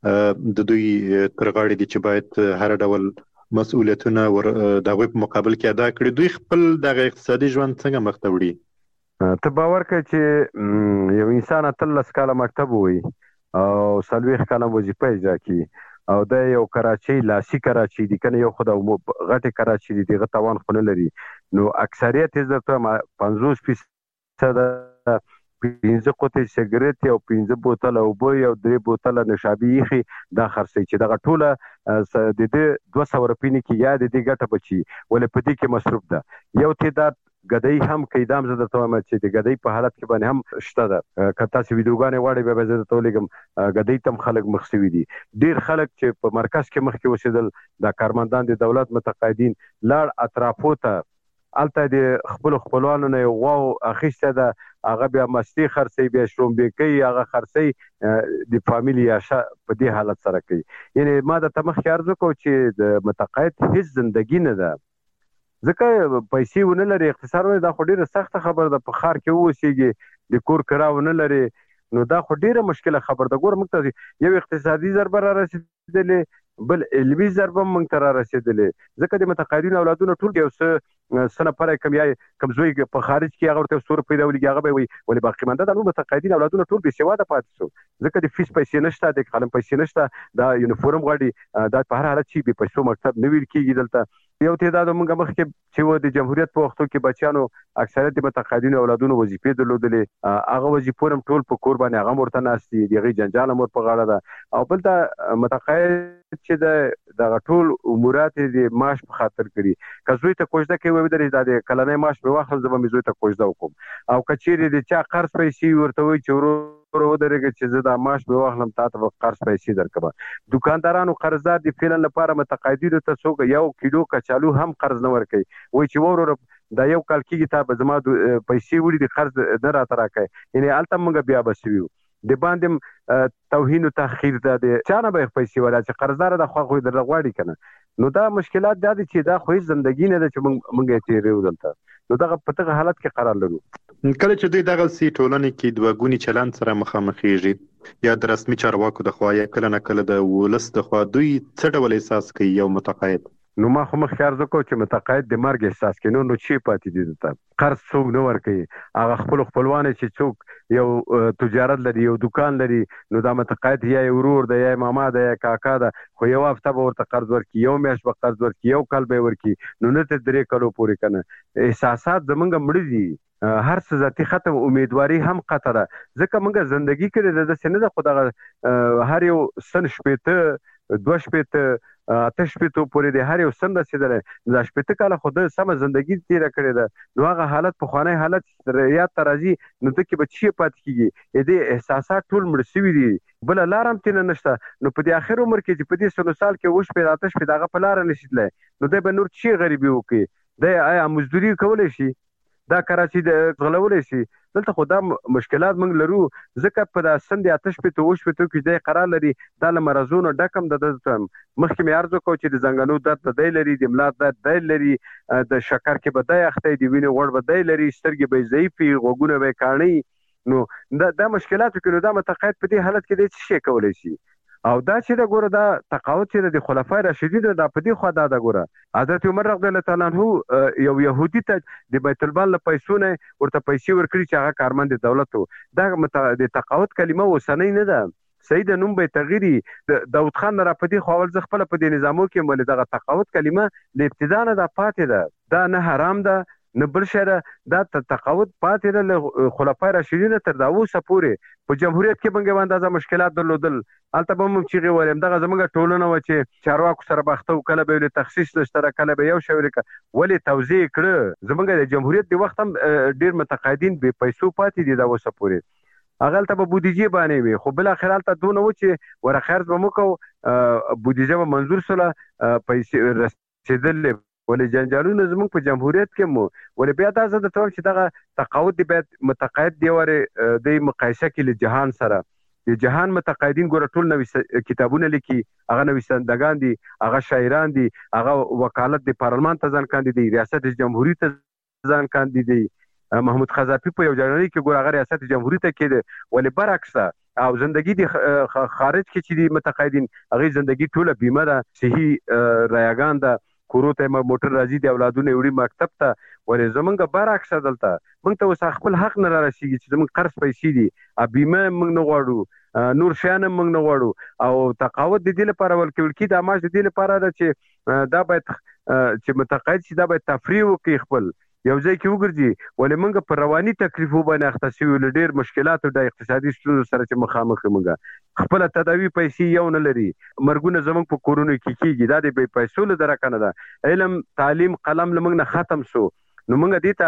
د دوی تر غاړې دي چې باید هر ډول مسؤلیتونه ور د هغوی په مقابل کې ادا کړي، دوی خپل دغه اقتصادي ژوند څنګه مخ ته وړي؟ ته باور کوې چې یو انسان اتلس کاله مکتب ووایي او څلوېښت کاله وظیفه اجرا کړي او دا یو کراچۍ لاسي کراچۍ دي کنه یو خو د غټې کراچۍ دي دغه توان خو نه لري. نو اکثریت یې درته پنځوس فیصده پنځه قوطۍ سګرټ او پنځه بوتله اوبه او درې بوتله نشابي ایښي دا خرڅوي چې دغه ټوله د دې دوه سوه روپۍ نه کې یا د دې ګټه بچي ولې په دې کې مصروف ده. یو تعداد ګدۍ هم کیدام زه درته وایم چې د ګدۍ په حالت کې باندې هم شته ده، که تاسو ویډیوګانې غواړئ بیا به زه درته ولیږم ګدۍ ته هم خلک مخ سوي دي. ډېر خلک چې په مرکز کې مخکې اوسېدل دا کارمندان د دولت متقاعدین لاړ اطرافو ته هلته د خپلو خپلوانو نه یو غواو اخیسته ده، هغه بیا مستې خرڅوي بیا شړومبې کوي هغه خرڅوي د فامیل یاشه په دې حالت سره کوي. یعنې ما درته مخکې عرض وکړو چې د متقاعد هېڅ زندګي نه ده، ځکه پیسې ونه لري اقتصاد ولې دا خو ډېره سخته خبره ده. په ښار کې واوسېږي د کور کرا ونه لري نو دا خو ډېره مشکله خبره ده. ګوره موږ ته یو اقتصادي ضربه را رسېدلې بل علمي ضربه موږ ته را رسېدلې ځکه د متقاعدینو اولادونه ټول یو څه څه نفره کم یا کم زوی په خارج کې هغه ورته څو روپۍ راولېږي هغه به وایي ولې باقي مانده دا نور متقاعدین اولادونه ټول بې سواده پاتې شو ځکه د فیس پیسې نشته د قلم پیسې نشته دا یونیفورم غواړي دا په هر حالت چې بې پیسو مکتب نه ویل کېږي. دلته یو تعداد موږ مخکې چې و د جمهوریت په وختو کې بچیانو اکثریت د متقاعدینو اولادونو وظیفې درلودلې هغه وظیفو هم ټول په کور باندې هغه ورته ناست دي د هغې جنجال هم ور په غاړه ده او بل دا متقاعد چې د دغه ټول امورات د معاش په خاطر کړي که زوی ته کوژده کوي ودرې دا د کلنی معاش مې واخلم زه به مې زوی ته کوژده وکړم او که چیرې د چا قرض پیسې ورته وایي چې ورو ودرېږه چې زه دا معاش مې واخلم تا ته به قرض پیسې درکړم. دوکاندارانو قرضدار د فعلا لپاره متقاعدینو ته څوک یو کیلو کچالو هم قرض نه ورکوي وایي چې وروره دا یو کال کېږي تا به زما پیسې وړي د قرض نه راته راکوي یعنې هلته موږ بیا به سوي د باندې توهین او تحقیر ده د چا نه به پیسې ولا چې قرضدار د خوا خو در غواړي کنه نو دا مشکلات دا دي چې دا خو زندګی نه ده چې موږ یې تیرې ودلته نو دغه په دغه حالت کې قرار لرو. کله چې دوی دغه سي ټولنې کې دوه ګونی چلند سره مخامخېږي یا د رسمي چارواکو د خوا یا کله نه کله د ولس د خوا دوی څه ډول احساس کوي یو متقاعد؟ نو ما خو مخکې عرض وکړو چې متقاعد د مرګ احساس کوي نو نو چې پاتې دي دلته قرض څوک نه ورکوي هغه خپلو خپلوان چې څوک یو تجارت لري یو دکان لري نو دا متقاعد یا یې ورور ده یا یې ماما ده یا کاکا ده خو یو هفته به ورته قرض ورکړي یو میاشت به قرض ورکړي یو کال به یې ورکړي نو نه تر درې کالو پورې که نه احساسات زمونږ مړه دي هر څه ذاتي ختم امیدواري هم قطه ده ځکه موږ زندګي کړې ده داسې نه ده خو دغه هر یو سن شپېته دوه شپېته اته شپېتو پورې د هر یو سن رسېدلی دا شپېته کاله خو ده سمه زندګي تېره کړې ده نو هغه حالت پخوانی حالت یاد ته راځي نو ده کې به څه پاتې کېږي د دې احساسات ټول مړه سوي دي بله لاره هم تېنه نشته نو په دې اخر عمر کې چې په دې سلو سال کې اووه شپېته اته شپېته هغه په لاره نشي تللی نو دی به نور څه غریبي وکړي دی آیا مزدوري کولی شي دا کراچۍ د غلولی شي دلته خو دا مشکلات موږ لرو ځکه په د سند آتش په توش په تو کې د قرار لري د مرزونو ډکم د مخکې مې عرض وکړ چې د زنګانو درد د لري د ملا درد د لري د شکر کې بدای اخته دی ویني غوړ بدای لري سترګې به ضعیفي غوګونه به کاڼي نو دا د مشکلاتو کې نو دا متقاعد په دې حالت کې د څه شي کولای شي او دا چې دا ګوره دا تقاعد چې د خلفای راشدین دا په دې خوا دا دا ګوره حضرت عمر رضی الله تعالی عنہ یو يهودي ته د بیت المال له پیسو نه ورته پیسې ورکړي چې هغه کارمند دولت دا د تقاعد کلمه وسنۍ نه ده سید نوم به تغیری داود خان را پدې خپل ځ خپل په دې نظامو کې مل دغه تقاعد کلمه د ابتدا نه د پاتې ده دا نه حرام ده نه بل شره دا تقاعد پاتې ده خلفای راشدین تر دا اوسه پورې په جمهوریت کې بنګ اندازه مشکلات درلودل البته به موږ چې ولیم دغه زموږ ټولنه و چې چارواکو سره بختو کله به تخصیص نشته کله به یو شوریکه ولی توزیع کړ زموږ د جمهوریت د وخت هم ډیر متقاعدین به پیسو پاتې دي دا اوسه پورې اغل ته به بودیجه باندې وي خو بل اخر حالت دونه و چې ور خرج به مکو بودیجه به منظور سره پیسې رسیدل ولې جنجالونه زموږ په جمهوریت کې مو ولې بیا دا زه د توګه چې دغه تقاعد دی بیت متقاعد دی وره د مقایسه کې له جهان سره د جهان متقاعدین ګور ټول نوې کتابونه لیکي هغه نوې سندګان دي هغه شاعران دي هغه وکالت د پارلمان ته ځان کاندي دي ریاست جمهوریت ته ځان کاندي دي محمود قذافی په یو جنرالي کې ګور هغه ریاست جمهوریت ته کې ولې برعکس او زندگی د خارج کې چې د متقاعدین هغه زندگی ټوله بیمه ده صحیح رایگان ده کورو ته موټر راځي د اولادونو وړي مکتب ته ولې زمونږ برعکس دلته موږ ته وس خپل حق نه راشيږي چې زمونږ قرض پیسې دي ا بیمه موږ نه غواړو نور شان موږ نه غواړو او تقاعد د دې لپاره ولکول کی د ماش د دې لپاره چې دا باید چې متقاعد شي دا باید تفریح وکړي خپل یو ځای کې وګرځي ولې موږ په رواني تکلیفو باندې اخته شوي ل ډېر مشکلات او د اقتصادي ستونزو سره چې مخامخ موږ خپل تداوی پیسې یو نه لري مرګونه زموږ په کورونو کې کیږي دا د پیسو له درکه نه ده علم تعلیم قلم لمنګ نه ختم شو نو موږ دې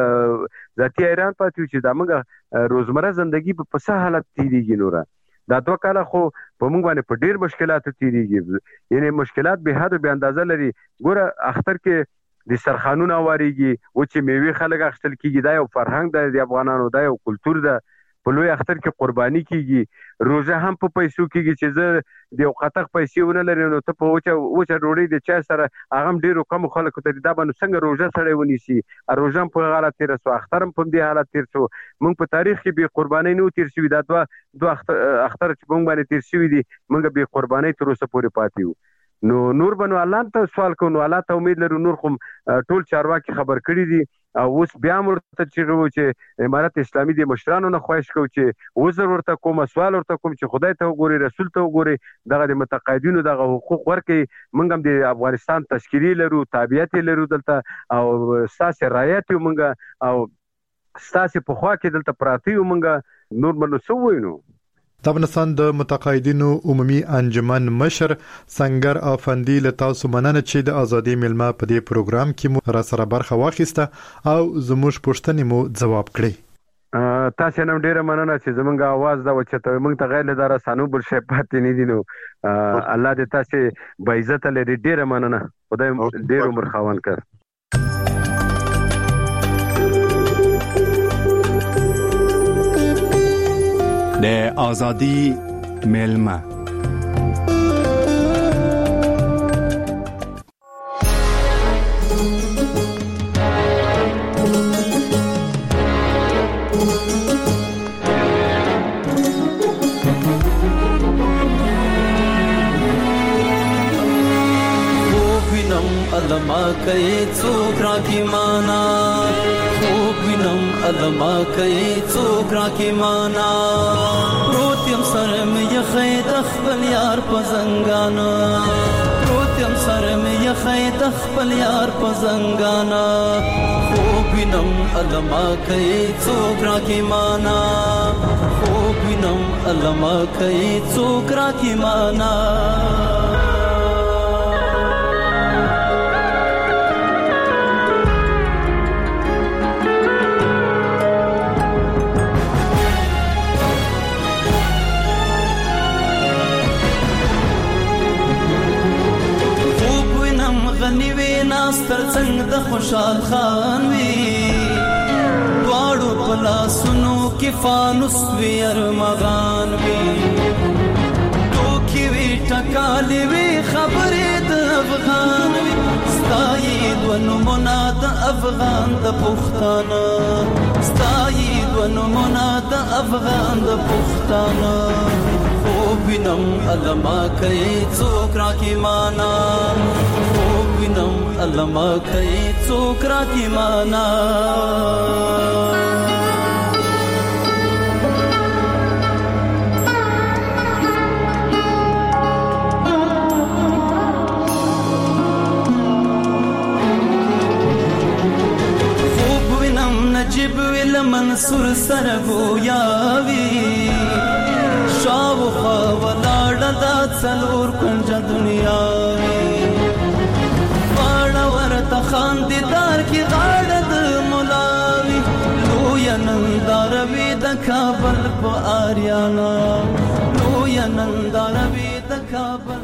ته ذاتی ایران پاتې چې دا موږ روزمره ژوندۍ په پسه حالت تیریږي نوره دا دوه کاله خو په موږ باندې په ډېر مشکلات تیریږي یعنی مشکلات به حد به اندازه لري ګوره اختر کې د سرخانونو واریږي او چې میوه خلک اخستل کیږي دا یو فرهنګ د افغانانو دا یو کلچر ده په لوی اختر کې قرباني کیږي روزه هم په پیسو کیږي چې زه د یو قطق پیسې ونه لري نو ته په وچه وچه ډوډۍ د چا سره هغه ډیرو کم خلکو ته دا باندې څنګه روزه سره ونیسي روزه په حالت تیر سو اخترم په دې حالت تیر سو موږ په تاریخ کې به قرباني نو تیر شوی دا دوه دوه اختر چې موږ باندې تیر شوی دي موږ به قرباني تر اوسه پورې پاتې یو نو نور بنو الله ته سوال کوو نو الله ته امید لرو نور کوم ټول چارواکي خبر کړی دي او اوس بیا مرته چې وو چې امارت اسلامي د مشرانو نه خواهش کوي چې وزر ورته کوم سوال ورته کوم چې خدای ته وګوري رسول ته وګوري دغه د متقاعدینو دغه حقوق ورکړي موږ هم د افغانستان تشکیلي لرو تابعیت لرو دلته او ساسه رایت موږ او ساسه په خوا کې دلته پراتی موږ نور منو سو وینو د افغانستان د متقاعدینو عمومي انجمن مشر سنگر افندی له تاسو مننه چې د ازادي ملما په دې پروګرام کې مو را سره برخه واخیسته او زموږ پوښتنې مو ځواب کړی تاسو نن ډیره مننه چې زمونږ आवाज دا وچته موږ ته غیر لدار سانو بل شي پاتې نه دي نو الله دې تاسو به عزت لري ډیره مننه خدای ډیر عمر خاوند کړ د ازادي ملما ادما کوي څوک راکی معنا خوب وینم ادما کوي څوک راکی معنا روتیم سره مې خید خپل یار په زنګانا روتیم سره مې خید خپل یار په زنګانا خوب وینم ادما کوي څوک راکی معنا خوب وینم ادما کوي څوک راکی معنا ستر څنګه د خوشحال خان وی دواړو پلا سنو کې فانوس وی ارمغان وی ټوکی وی ټکالې وی خبرې د افغان وی ستایید ونمونه د افغان د پښتانه ستایید ونمونه د افغان د پښتانه خوب وینم علما کوي څوک راکې معنا خوب وینم علما کوي څوک راکې معنا نجیب ویل منصور سرگویاوی شاوخوا ولاړ دا څلور کنج دنیاوی واړه ورته خاندیدار کې غاړه د مولاوی لوی ننداروي د کابل په آریانا لوی ننداروي د کابل